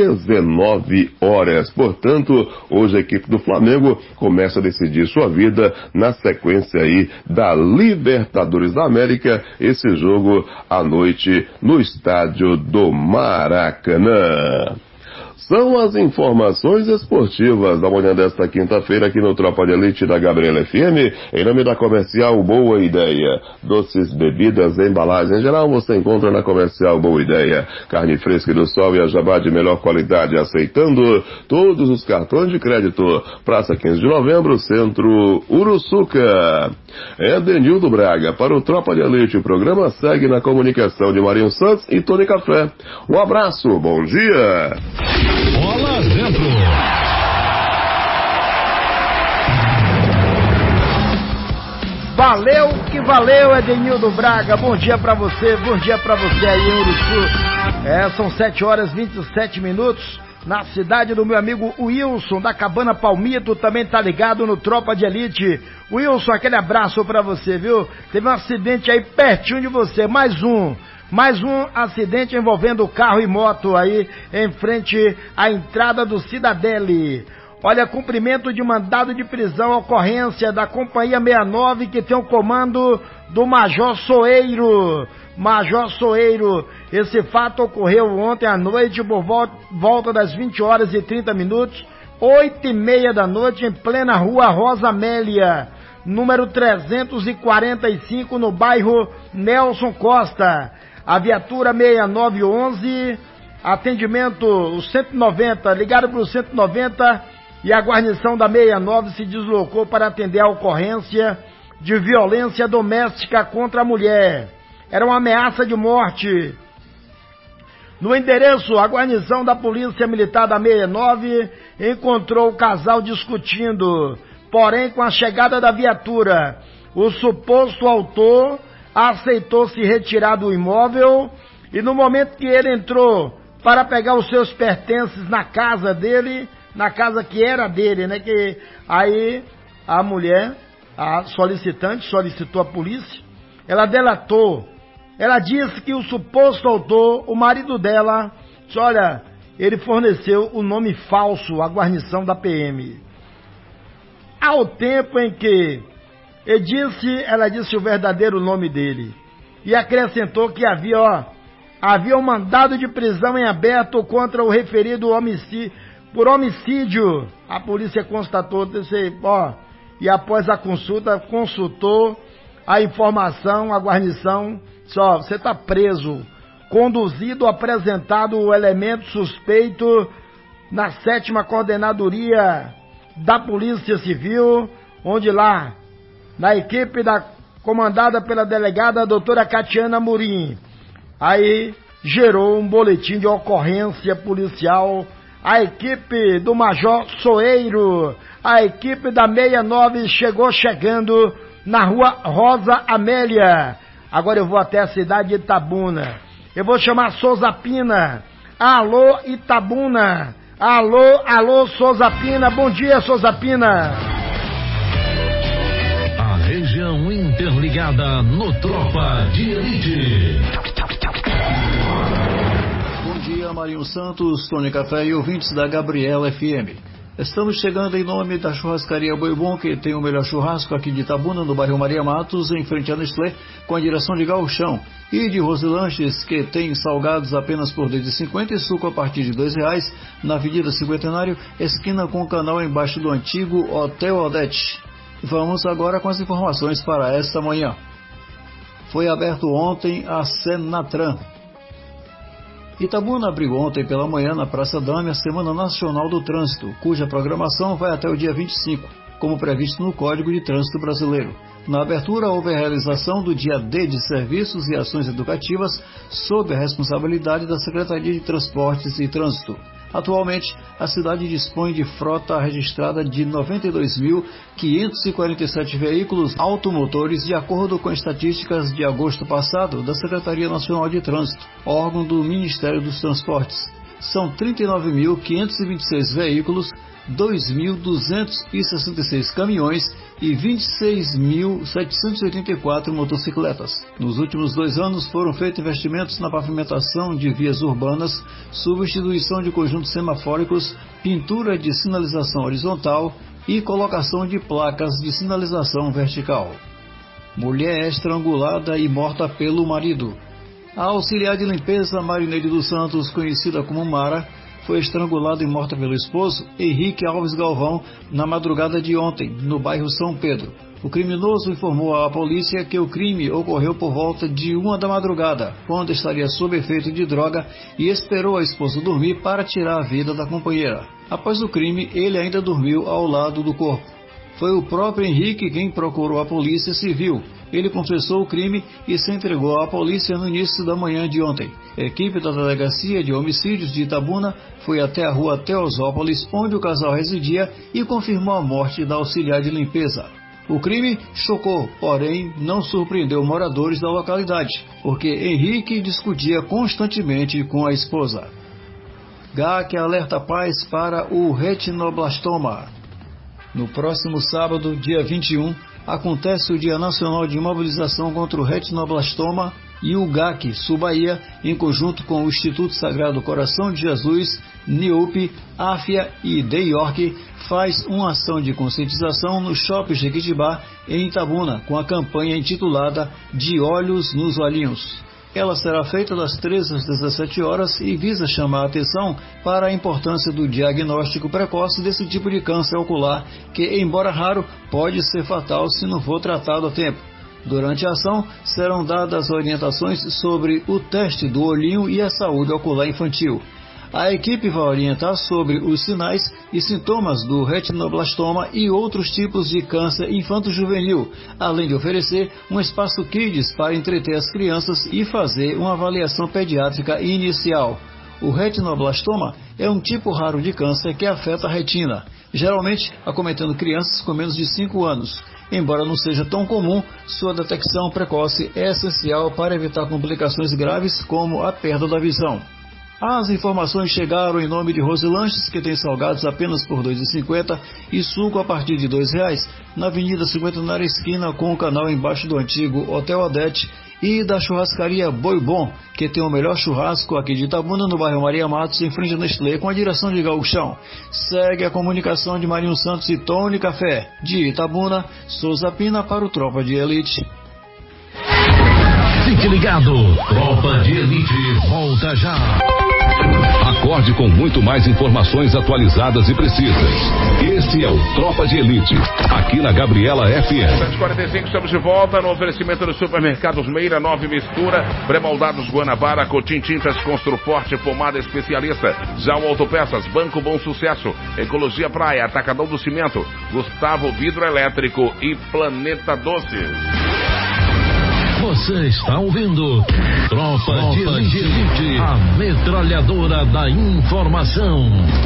[SPEAKER 13] dezenove horas. Portanto, hoje a equipe do Flamengo começa a decidir sua vida na sequência aí da Libertadores da América. Esse jogo à noite no estádio do Maracanã. são as informações esportivas da manhã desta quinta-feira aqui no Tropa de Elite da Gabriela F M, em nome da Comercial Boa Ideia. Doces, bebidas, embalagem em geral você encontra na Comercial Boa Ideia. Carne fresca do sol e a jabá de melhor qualidade, aceitando todos os cartões de crédito. Praça quinze de novembro, Centro Uruçuca. É Denildo Braga para o Tropa de Elite. O programa segue na comunicação de Marinho Santos e Tony Café. Um abraço, bom dia!
[SPEAKER 12] Bola dentro!
[SPEAKER 3] Valeu que valeu, Edenildo Braga. Bom dia pra você, bom dia pra você aí em Uruçu. É, são sete horas e vinte e sete minutos. Na cidade do meu amigo Wilson, da Cabana Palmito, também tá ligado no Tropa de Elite. Wilson, aquele abraço pra você, viu? Teve um acidente aí pertinho de você, mais um. Mais um acidente envolvendo carro e moto aí em frente à entrada do Cidadele. Olha, cumprimento de mandado de prisão, ocorrência da Companhia sessenta e nove, que tem o comando do Major Soeiro. Major Soeiro, esse fato ocorreu ontem à noite por volta das vinte horas e trinta minutos, oito e meia da noite, em plena rua Rosa Amélia, número trezentos e quarenta e cinco, no bairro Nelson Costa. A viatura sessenta e nove onze, atendimento o cento e noventa, ligaram para o cento e noventa e a guarnição da sessenta e nove se deslocou para atender a ocorrência de violência doméstica contra a mulher. Era uma ameaça de morte. No endereço, a guarnição da Polícia Militar da sessenta e nove encontrou o casal discutindo. Porém, com a chegada da viatura, o suposto autor aceitou se retirar do imóvel e no momento que ele entrou para pegar os seus pertences na casa dele, na casa que era dele, né? Que aí a mulher, a solicitante, solicitou a polícia, ela delatou. Ela disse que o suposto autor, o marido dela, disse, olha, ele forneceu o nome falso à guarnição da P M. Ao tempo em que ele disse, ela disse o verdadeiro nome dele. E acrescentou que havia, ó, havia um mandado de prisão em aberto contra o referido homicídio, por homicídio. A polícia constatou, disse, ó, e após a consulta, consultou a informação, a guarnição, só, você está preso, conduzido, apresentado o elemento suspeito na sétima coordenadoria da Polícia Civil, onde lá, na equipe da, comandada pela delegada doutora Catiana Murim, aí gerou um boletim de ocorrência policial. A equipe do Major Soeiro, a equipe da sessenta e nove chegou chegando na rua Rosa Amélia. Agora eu vou até a cidade de Itabuna. Eu vou chamar Souza Pina. Alô, Itabuna. Alô, alô, Souza Pina. Bom dia, Souza Pina.
[SPEAKER 12] A região interligada no Tropa de Elite.
[SPEAKER 14] Bom dia, Marinho Santos, Tony Café e ouvintes da Gabriela F M. Estamos chegando em nome da churrascaria Boi Bom, que tem o melhor churrasco aqui de Itabuna, no bairro Maria Matos, em frente a Nestlé, com a direção de Gauchão. E de Roselanches, que tem salgados apenas por dois reais e cinquenta centavos e suco a partir de dois reais, na Avenida Cinquentenário, esquina com o canal embaixo do antigo Hotel Odete. Vamos agora com as informações para esta manhã. Foi aberto ontem a Senatran. Itabuna abriu ontem pela manhã na Praça Dame a Semana Nacional do Trânsito, cuja programação vai até o dia vinte e cinco, como previsto no Código de Trânsito Brasileiro. Na abertura houve a realização do Dia D de Serviços e Ações Educativas sob a responsabilidade da Secretaria de Transportes e Trânsito. Atualmente, a cidade dispõe de frota registrada de noventa e dois mil quinhentos e quarenta e sete veículos automotores, de acordo com estatísticas de agosto passado da Secretaria Nacional de Trânsito, órgão do Ministério dos Transportes. São trinta e nove mil quinhentos e vinte e seis veículos, dois mil duzentos e sessenta e seis caminhões e vinte e seis mil setecentos e oitenta e quatro motocicletas. Nos últimos dois anos foram feitos investimentos na pavimentação de vias urbanas, substituição de conjuntos semafóricos, pintura de sinalização horizontal e colocação de placas de sinalização vertical. Mulher é estrangulada e morta pelo marido. A auxiliar de limpeza Marineide dos Santos, conhecida como Mara, foi estrangulada e morta pelo esposo, Henrique Alves Galvão, na madrugada de ontem, no bairro São Pedro. O criminoso informou à polícia que o crime ocorreu por volta de uma da madrugada, quando estaria sob efeito de droga e esperou a esposa dormir para tirar a vida da companheira. Após o crime, ele ainda dormiu ao lado do corpo. Foi o próprio Henrique quem procurou a polícia civil. Ele confessou o crime e se entregou à polícia no início da manhã de ontem. A equipe da Delegacia de Homicídios de Itabuna foi até a rua Teosópolis, onde o casal residia, e confirmou a morte da auxiliar de limpeza. O crime chocou, porém não surpreendeu moradores da localidade, porque Henrique discutia constantemente com a esposa. G A C alerta pais para o retinoblastoma. No próximo sábado, dia vinte e um, acontece o Dia Nacional de Mobilização contra o Retinoblastoma e o G A C Sul Bahia, em conjunto com o Instituto Sagrado Coração de Jesus, N I U P, A F I A e D I O R C, faz uma ação de conscientização no Shopping Jequitibá, em Itabuna, com a campanha intitulada De Olhos nos Olhinhos. Ela será feita das treze às dezessete horas e visa chamar a atenção para a importância do diagnóstico precoce desse tipo de câncer ocular, que, embora raro, pode ser fatal se não for tratado a tempo. Durante a ação, serão dadas orientações sobre o teste do olhinho e a saúde ocular infantil. A equipe vai orientar sobre os sinais e sintomas do retinoblastoma e outros tipos de câncer infanto-juvenil, além de oferecer um espaço kids para entreter as crianças e fazer uma avaliação pediátrica inicial. O retinoblastoma é um tipo raro de câncer que afeta a retina, geralmente acometendo crianças com menos de cinco anos. Embora não seja tão comum, sua detecção precoce é essencial para evitar complicações graves como a perda da visão. As informações chegaram em nome de Roselanches, que tem salgados apenas por dois reais e cinquenta centavos e suco a partir de dois reais, na Avenida cinquentenária esquina com o canal embaixo do antigo Hotel Adete, e da churrascaria Boi Bom, que tem o melhor churrasco aqui de Itabuna, no bairro Maria Matos, em frente à Nestlé, com a direção de Gauchão. Segue a comunicação de Marinho Santos e Tony Café, de Itabuna, Souza Pina para o Tropa de Elite.
[SPEAKER 12] Fique ligado, Tropa de Elite volta já.
[SPEAKER 1] Acorde com muito mais informações atualizadas e precisas. Este é o Tropa de Elite, aqui na Gabriela F M.
[SPEAKER 4] sete e quarenta e cinco, estamos de volta no oferecimento dos supermercados Meira, Nove Mistura, pré-moldados Guanabara, Cotim Tintas, Construforte, Pomada Especialista, Jal Autopeças, Banco Bom Sucesso, Ecologia Praia, Atacadão do Cimento, Gustavo Vidro Elétrico e Planeta Doces.
[SPEAKER 12] Você está ouvindo Tropa, Tropa de Elite, de Elite, a metralhadora da informação.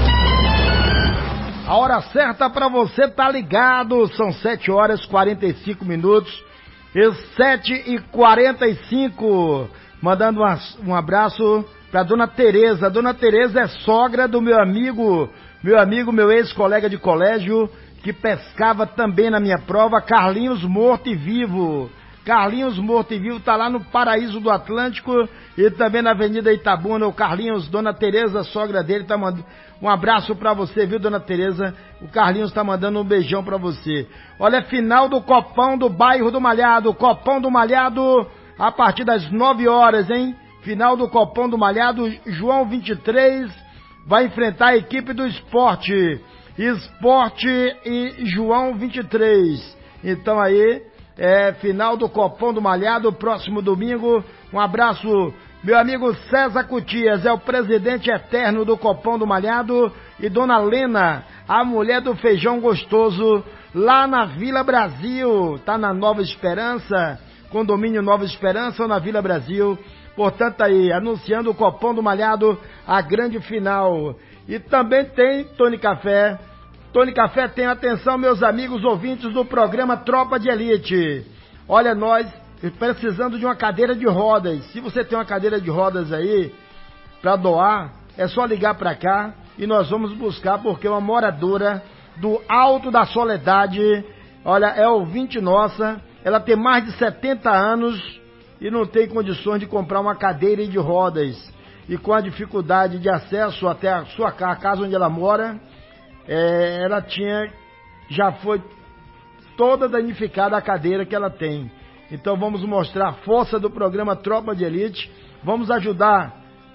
[SPEAKER 3] A hora certa para você tá ligado, são sete horas e quarenta e cinco minutos, e sete e quarenta e cinco, mandando uma, um abraço para Dona Tereza. Dona Tereza é sogra do meu amigo, meu amigo, meu ex-colega de colégio, que pescava também na minha prova, Carlinhos Morto e Vivo. Carlinhos Morto e Vivo tá lá no Paraíso do Atlântico e também na Avenida Itabuna. O Carlinhos, Dona Tereza, sogra dele, tá mandando um abraço pra você, viu, Dona Tereza? O Carlinhos tá mandando um beijão pra você. Olha, final do Copão do Bairro do Malhado, Copão do Malhado a partir das nove horas, hein? Final do Copão do Malhado, João vinte e três vai enfrentar a equipe do Esporte. Esporte e João vinte e três. Então aí, é final do Copão do Malhado, próximo domingo. Um abraço, meu amigo César Cutias, é o presidente eterno do Copão do Malhado, e Dona Lena, a mulher do feijão gostoso, lá na Vila Brasil, tá na Nova Esperança, condomínio Nova Esperança ou na Vila Brasil. Portanto, aí, anunciando o Copão do Malhado, a grande final. E também tem Tony Café. Tony Café tem atenção, meus amigos ouvintes do programa Tropa de Elite. Olha, nós precisando de uma cadeira de rodas. Se você tem uma cadeira de rodas aí para doar, é só ligar para cá e nós vamos buscar, porque uma moradora do Alto da Soledade, olha, é ouvinte nossa, ela tem mais de setenta anos e não tem condições de comprar uma cadeira de rodas. E com a dificuldade de acesso até a sua casa, a casa onde ela mora, É, ela tinha, já foi toda danificada a cadeira que ela tem. Então vamos mostrar a força do programa Tropa de Elite, vamos ajudar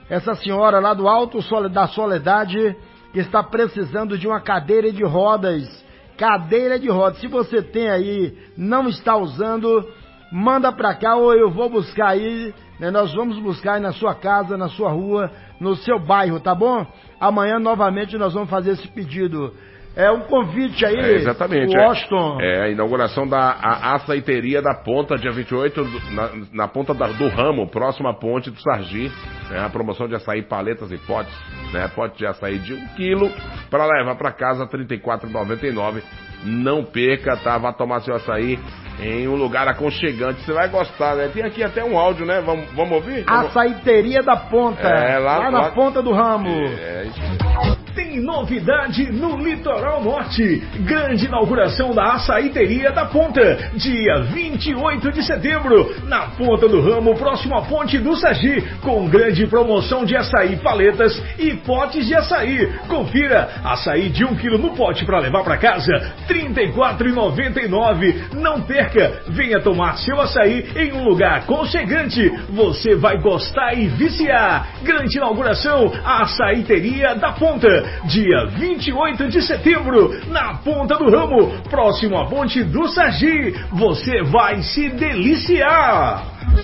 [SPEAKER 3] essa senhora lá do Alto da Soledade, que está precisando de uma cadeira de rodas. Cadeira de rodas. Se você tem aí, não está usando, manda pra cá ou eu vou buscar aí, né? Nós vamos buscar aí na sua casa, na sua rua, no seu bairro, tá bom? Amanhã novamente nós vamos fazer esse pedido. É um convite aí,
[SPEAKER 4] é, exatamente,
[SPEAKER 3] Washington.
[SPEAKER 4] É, é a inauguração da a, açaiteria da Ponta, dia vinte e oito, na, na ponta da, do ramo, próxima à ponte do Sargi. É a promoção de açaí, paletas e potes, né? Pote de açaí de um quilo para levar para casa, trinta e quatro reais e noventa e nove centavos. Não perca, tá? Vá tomar seu açaí em um lugar aconchegante. Você vai gostar, né? Tem aqui até um áudio, né? Vamos, vamos ouvir?
[SPEAKER 3] Açaiteria da Ponta,
[SPEAKER 4] é, lá,
[SPEAKER 3] lá na
[SPEAKER 4] lá...
[SPEAKER 3] ponta do ramo.
[SPEAKER 4] É, isso.
[SPEAKER 2] Tem novidade no Litoral Norte. Grande inauguração da Açaiteria da Ponta, dia vinte e oito de setembro, na Ponta do Ramo, próximo à Ponte do Sagi, com grande promoção de açaí, paletas e potes de açaí. Confira, açaí de um quilo no pote para levar para casa, trinta e quatro reais e noventa e nove centavos. Não perca, venha tomar seu açaí em um lugar aconchegante. Você vai gostar e viciar. Grande inauguração, a Açaiteria da Ponta, dia vinte e oito de setembro, na Ponta do Ramo, próximo à Ponte do Sagi. Você vai se deliciar.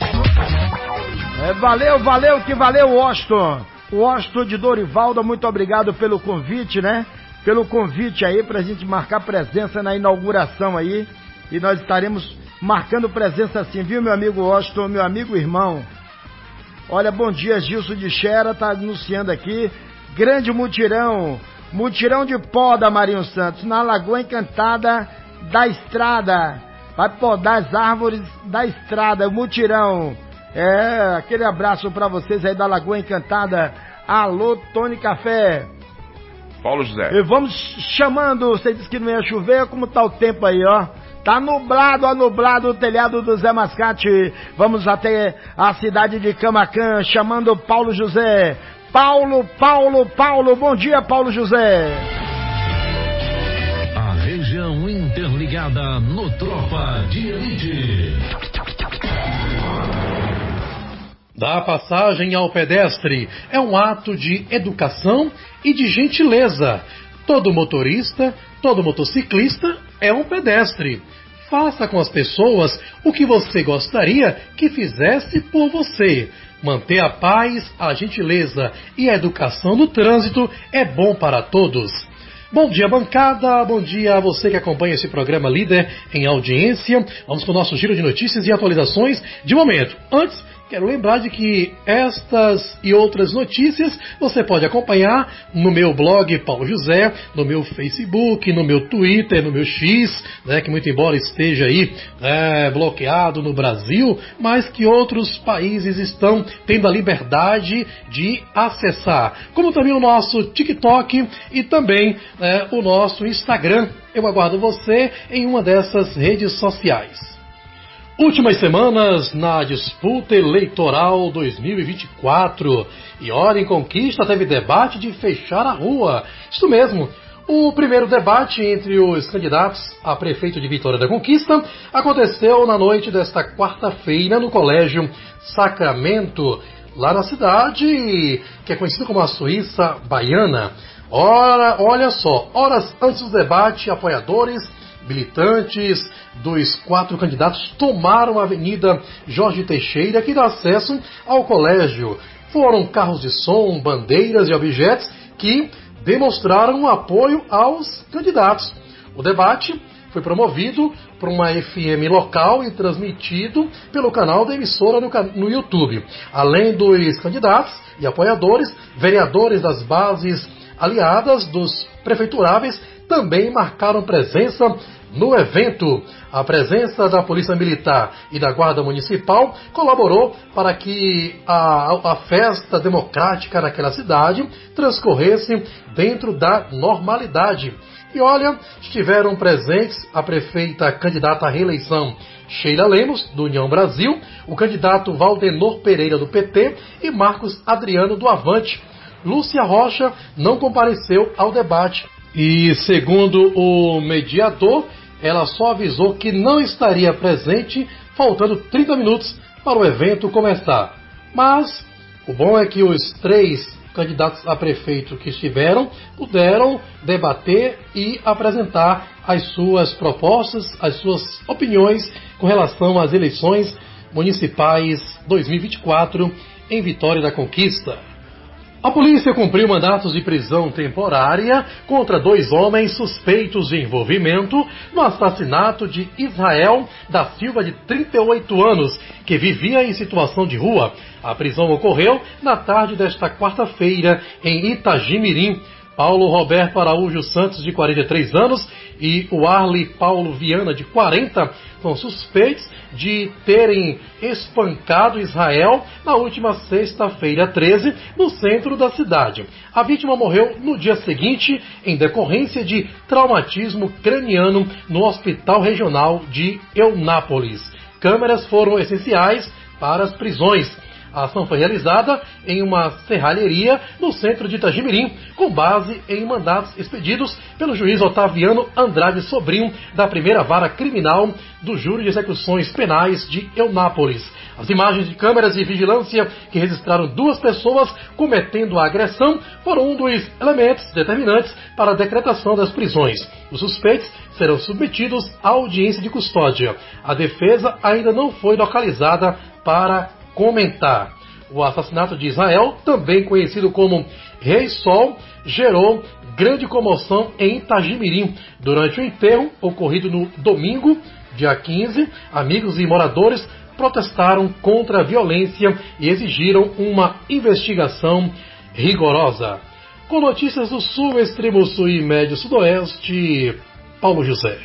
[SPEAKER 3] É, valeu, valeu, que valeu, Washington. Washington de Dorivaldo, muito obrigado pelo convite, né? Pelo convite aí pra gente marcar presença na inauguração aí. E nós estaremos marcando presença assim, viu, meu amigo Washington, meu amigo irmão. Olha, bom dia, Gilson de Xera, tá anunciando aqui. Grande mutirão, mutirão de poda, Marinho Santos, na Lagoa Encantada da Estrada. Vai podar as árvores da estrada, mutirão. É, aquele abraço pra vocês aí da Lagoa Encantada. Alô, Tony Café.
[SPEAKER 4] Paulo José.
[SPEAKER 3] E vamos chamando, você disse que não ia chover, como tá o tempo aí, ó? Tá nublado, ó, nublado o telhado do Zé Mascate. Vamos até a cidade de Camaquã, chamando Paulo José. Paulo, Paulo, Paulo, bom dia, Paulo José.
[SPEAKER 12] A região interligada no Tropa de Elite.
[SPEAKER 15] Dar passagem ao pedestre é um ato de educação e de gentileza. Todo motorista, todo motociclista é um pedestre. Faça com as pessoas o que você gostaria que fizesse por você. Manter a paz, a gentileza e a educação no trânsito é bom para todos. Bom dia, bancada. Bom dia a você que acompanha esse programa líder em audiência. Vamos com o nosso giro de notícias e atualizações de momento. Antes, quero lembrar de que estas e outras notícias você pode acompanhar no meu blog Paulo José, no meu Facebook, no meu Twitter, no meu X, né, que muito embora esteja aí é, bloqueado no Brasil, mas que outros países estão tendo a liberdade de acessar. Como também o nosso TikTok e também é, o nosso Instagram. Eu aguardo você em uma dessas redes sociais. Últimas semanas na disputa eleitoral dois mil e vinte e quatro. E Hora em Conquista teve debate de fechar a rua. Isso mesmo. O primeiro debate entre os candidatos a prefeito de Vitória da Conquista aconteceu na noite desta quarta-feira no Colégio Sacramento, lá na cidade que é conhecida como a Suíça Baiana. Ora, olha só, horas antes do debate, apoiadores, militantes dos quatro candidatos tomaram a Avenida Jorge Teixeira, que dá acesso ao colégio. Foram carros de som, bandeiras e objetos que demonstraram apoio aos candidatos. O debate foi promovido por uma F M local e transmitido pelo canal da emissora no, no YouTube. Além dos candidatos e apoiadores, vereadores das bases aliadas dos prefeituráveis também marcaram presença no evento. A presença da Polícia Militar e da Guarda Municipal colaborou para que a, a festa democrática naquela cidade transcorresse dentro da normalidade. E olha, estiveram presentes a prefeita candidata à reeleição Sheila Lemos, do União Brasil, o candidato Valdenor Pereira, do P T, e Marcos Adriano, do Avante. Lúcia Rocha não compareceu ao debate. E, segundo o mediador, ela só avisou que não estaria presente, faltando trinta minutos para o evento começar. Mas O bom é que os três candidatos a prefeito que estiveram puderam debater e apresentar as suas propostas, as suas opiniões com relação às eleições municipais dois mil e vinte e quatro em Vitória da Conquista. A polícia cumpriu mandatos de prisão temporária contra dois homens suspeitos de envolvimento no assassinato de Israel da Silva, de trinta e oito anos, que vivia em situação de rua. A prisão ocorreu na tarde desta quarta-feira em Itagimirim. Paulo Roberto Araújo Santos, de quarenta e três anos, e o Arley Paulo Viana, de quarenta, são suspeitos de terem espancado Israel na última sexta-feira, treze, no centro da cidade. A vítima morreu no dia seguinte em decorrência de traumatismo craniano no Hospital Regional de Eunápolis. Câmeras foram essenciais para as prisões. A ação foi realizada em uma serralheria no centro de Itagimirim, com base em mandatos expedidos pelo juiz Otaviano Andrade Sobrinho, da primeira vara criminal do Júri de Execuções Penais de Eunápolis. As imagens de câmeras de vigilância que registraram duas pessoas cometendo a agressão foram um dos elementos determinantes para a decretação das prisões. Os suspeitos serão submetidos à audiência de custódia. A defesa ainda não foi localizada para comentar. O assassinato de Israel, também conhecido como Rei Sol, gerou grande comoção em Itagimirim. Durante o enterro, ocorrido no domingo, dia quinze, amigos e moradores protestaram contra a violência e exigiram uma investigação rigorosa. Com notícias do Sul, Extremo Sul e Médio Sudoeste, Paulo José.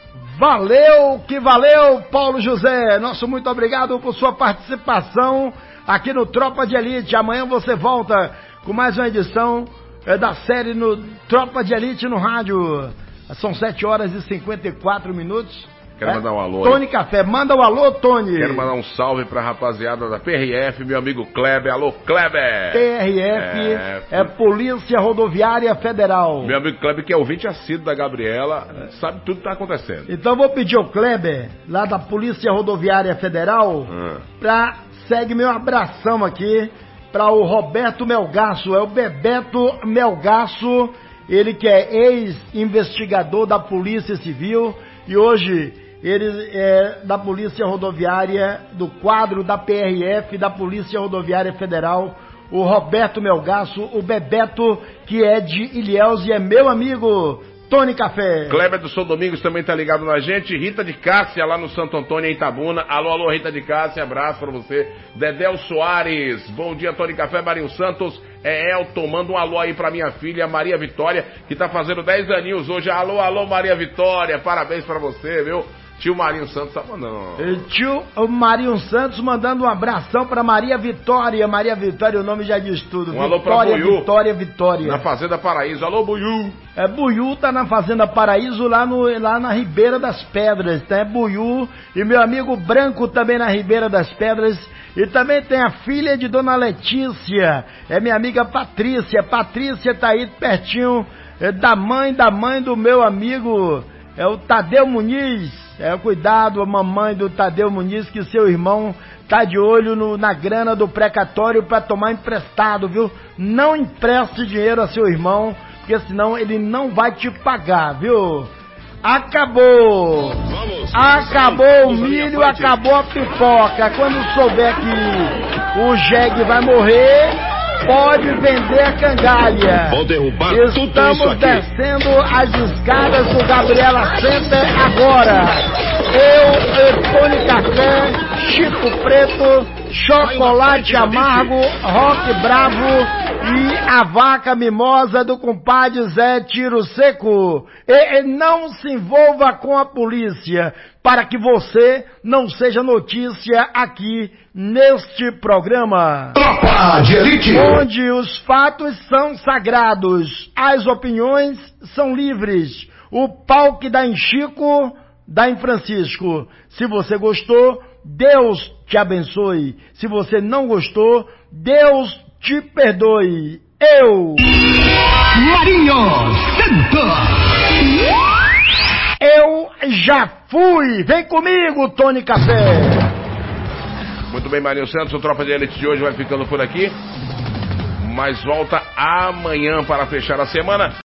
[SPEAKER 3] Valeu, que valeu, Paulo José. Nosso muito obrigado por sua participação aqui no Tropa de Elite. Amanhã você volta com mais uma edição é, da série no Tropa de Elite no rádio. São sete horas e cinquenta e quatro minutos.
[SPEAKER 4] Quero
[SPEAKER 3] é?
[SPEAKER 4] mandar um alô.
[SPEAKER 3] Tony Café, manda o um alô, Tony.
[SPEAKER 4] Quero mandar um salve pra rapaziada da P R F, meu amigo Kleber. Alô, Kleber.
[SPEAKER 3] P R F é, é Polícia Rodoviária Federal.
[SPEAKER 4] Meu amigo Kleber, que é ouvinte assíduo da Gabriela, sabe tudo que tá acontecendo.
[SPEAKER 3] Então vou pedir ao Kleber, lá da Polícia Rodoviária Federal, hum. pra segue meu abração aqui pra o Roberto Melgaço. É o Bebeto Melgaço, ele que é ex-investigador da Polícia Civil e hoje ele é da Polícia Rodoviária, do quadro da P R F, da Polícia Rodoviária Federal, o Roberto Melgaço, o Bebeto, que é de Ilhéus e é meu amigo Tony Café.
[SPEAKER 4] Kleber do São Domingos também tá ligado na gente. Rita de Cássia, lá no Santo Antônio, em Itabuna. Alô, alô, Rita de Cássia, abraço pra você. Dedéu Soares, bom dia, Tony Café, Marinho Santos. É Elton, manda um alô aí pra minha filha Maria Vitória, que tá fazendo dez aninhos hoje. Alô, alô, Maria Vitória, parabéns pra você, viu? Tio Marinho Santos tá mandando.
[SPEAKER 3] Tio Marinho Santos mandando um abração pra Maria Vitória. Maria Vitória, o nome já diz tudo.
[SPEAKER 4] Um alô pra Buiú.
[SPEAKER 3] Vitória, Vitória.
[SPEAKER 4] Na Fazenda Paraíso. Alô, Buiú.
[SPEAKER 3] É, Buiú tá na Fazenda Paraíso, lá, no, lá na Ribeira das Pedras. Tá? É Buiú. E meu amigo Branco também na Ribeira das Pedras. E também tem a filha de Dona Letícia. É minha amiga Patrícia. Patrícia tá aí pertinho é, da mãe da mãe do meu amigo. É o Tadeu Muniz. É, cuidado, a mamãe do Tadeu Muniz, que seu irmão tá de olho no, na grana do precatório para tomar emprestado, viu? Não empreste dinheiro a seu irmão, porque senão ele não vai te pagar, viu? Acabou! Acabou o milho, acabou a pipoca. Quando souber que o jegue vai morrer, pode vender a cangalha.
[SPEAKER 12] Vou derrubar
[SPEAKER 3] Estamos
[SPEAKER 12] tudo isso aqui.
[SPEAKER 3] descendo as escadas do Gabriela Center agora. Eu, Tony Café, Chico Preto, Chocolate Amargo, Rock Bravo e a vaca mimosa do compadre Zé Tiro Seco. E, e não se envolva com a polícia, para que você não seja notícia aqui neste programa.
[SPEAKER 12] Tropa de Elite!
[SPEAKER 3] Onde os fatos são sagrados, as opiniões são livres. O pau que dá em Chico, dá em Francisco. Se você gostou, Deus te abençoe. Se você não gostou, Deus te perdoe. Eu,
[SPEAKER 12] Marinho Santos!
[SPEAKER 3] Eu já fui. Vem comigo, Tony Café.
[SPEAKER 4] Muito bem, Marinho Santos, o Tropa de Elite de hoje vai ficando por aqui. Mas volta amanhã para fechar a semana.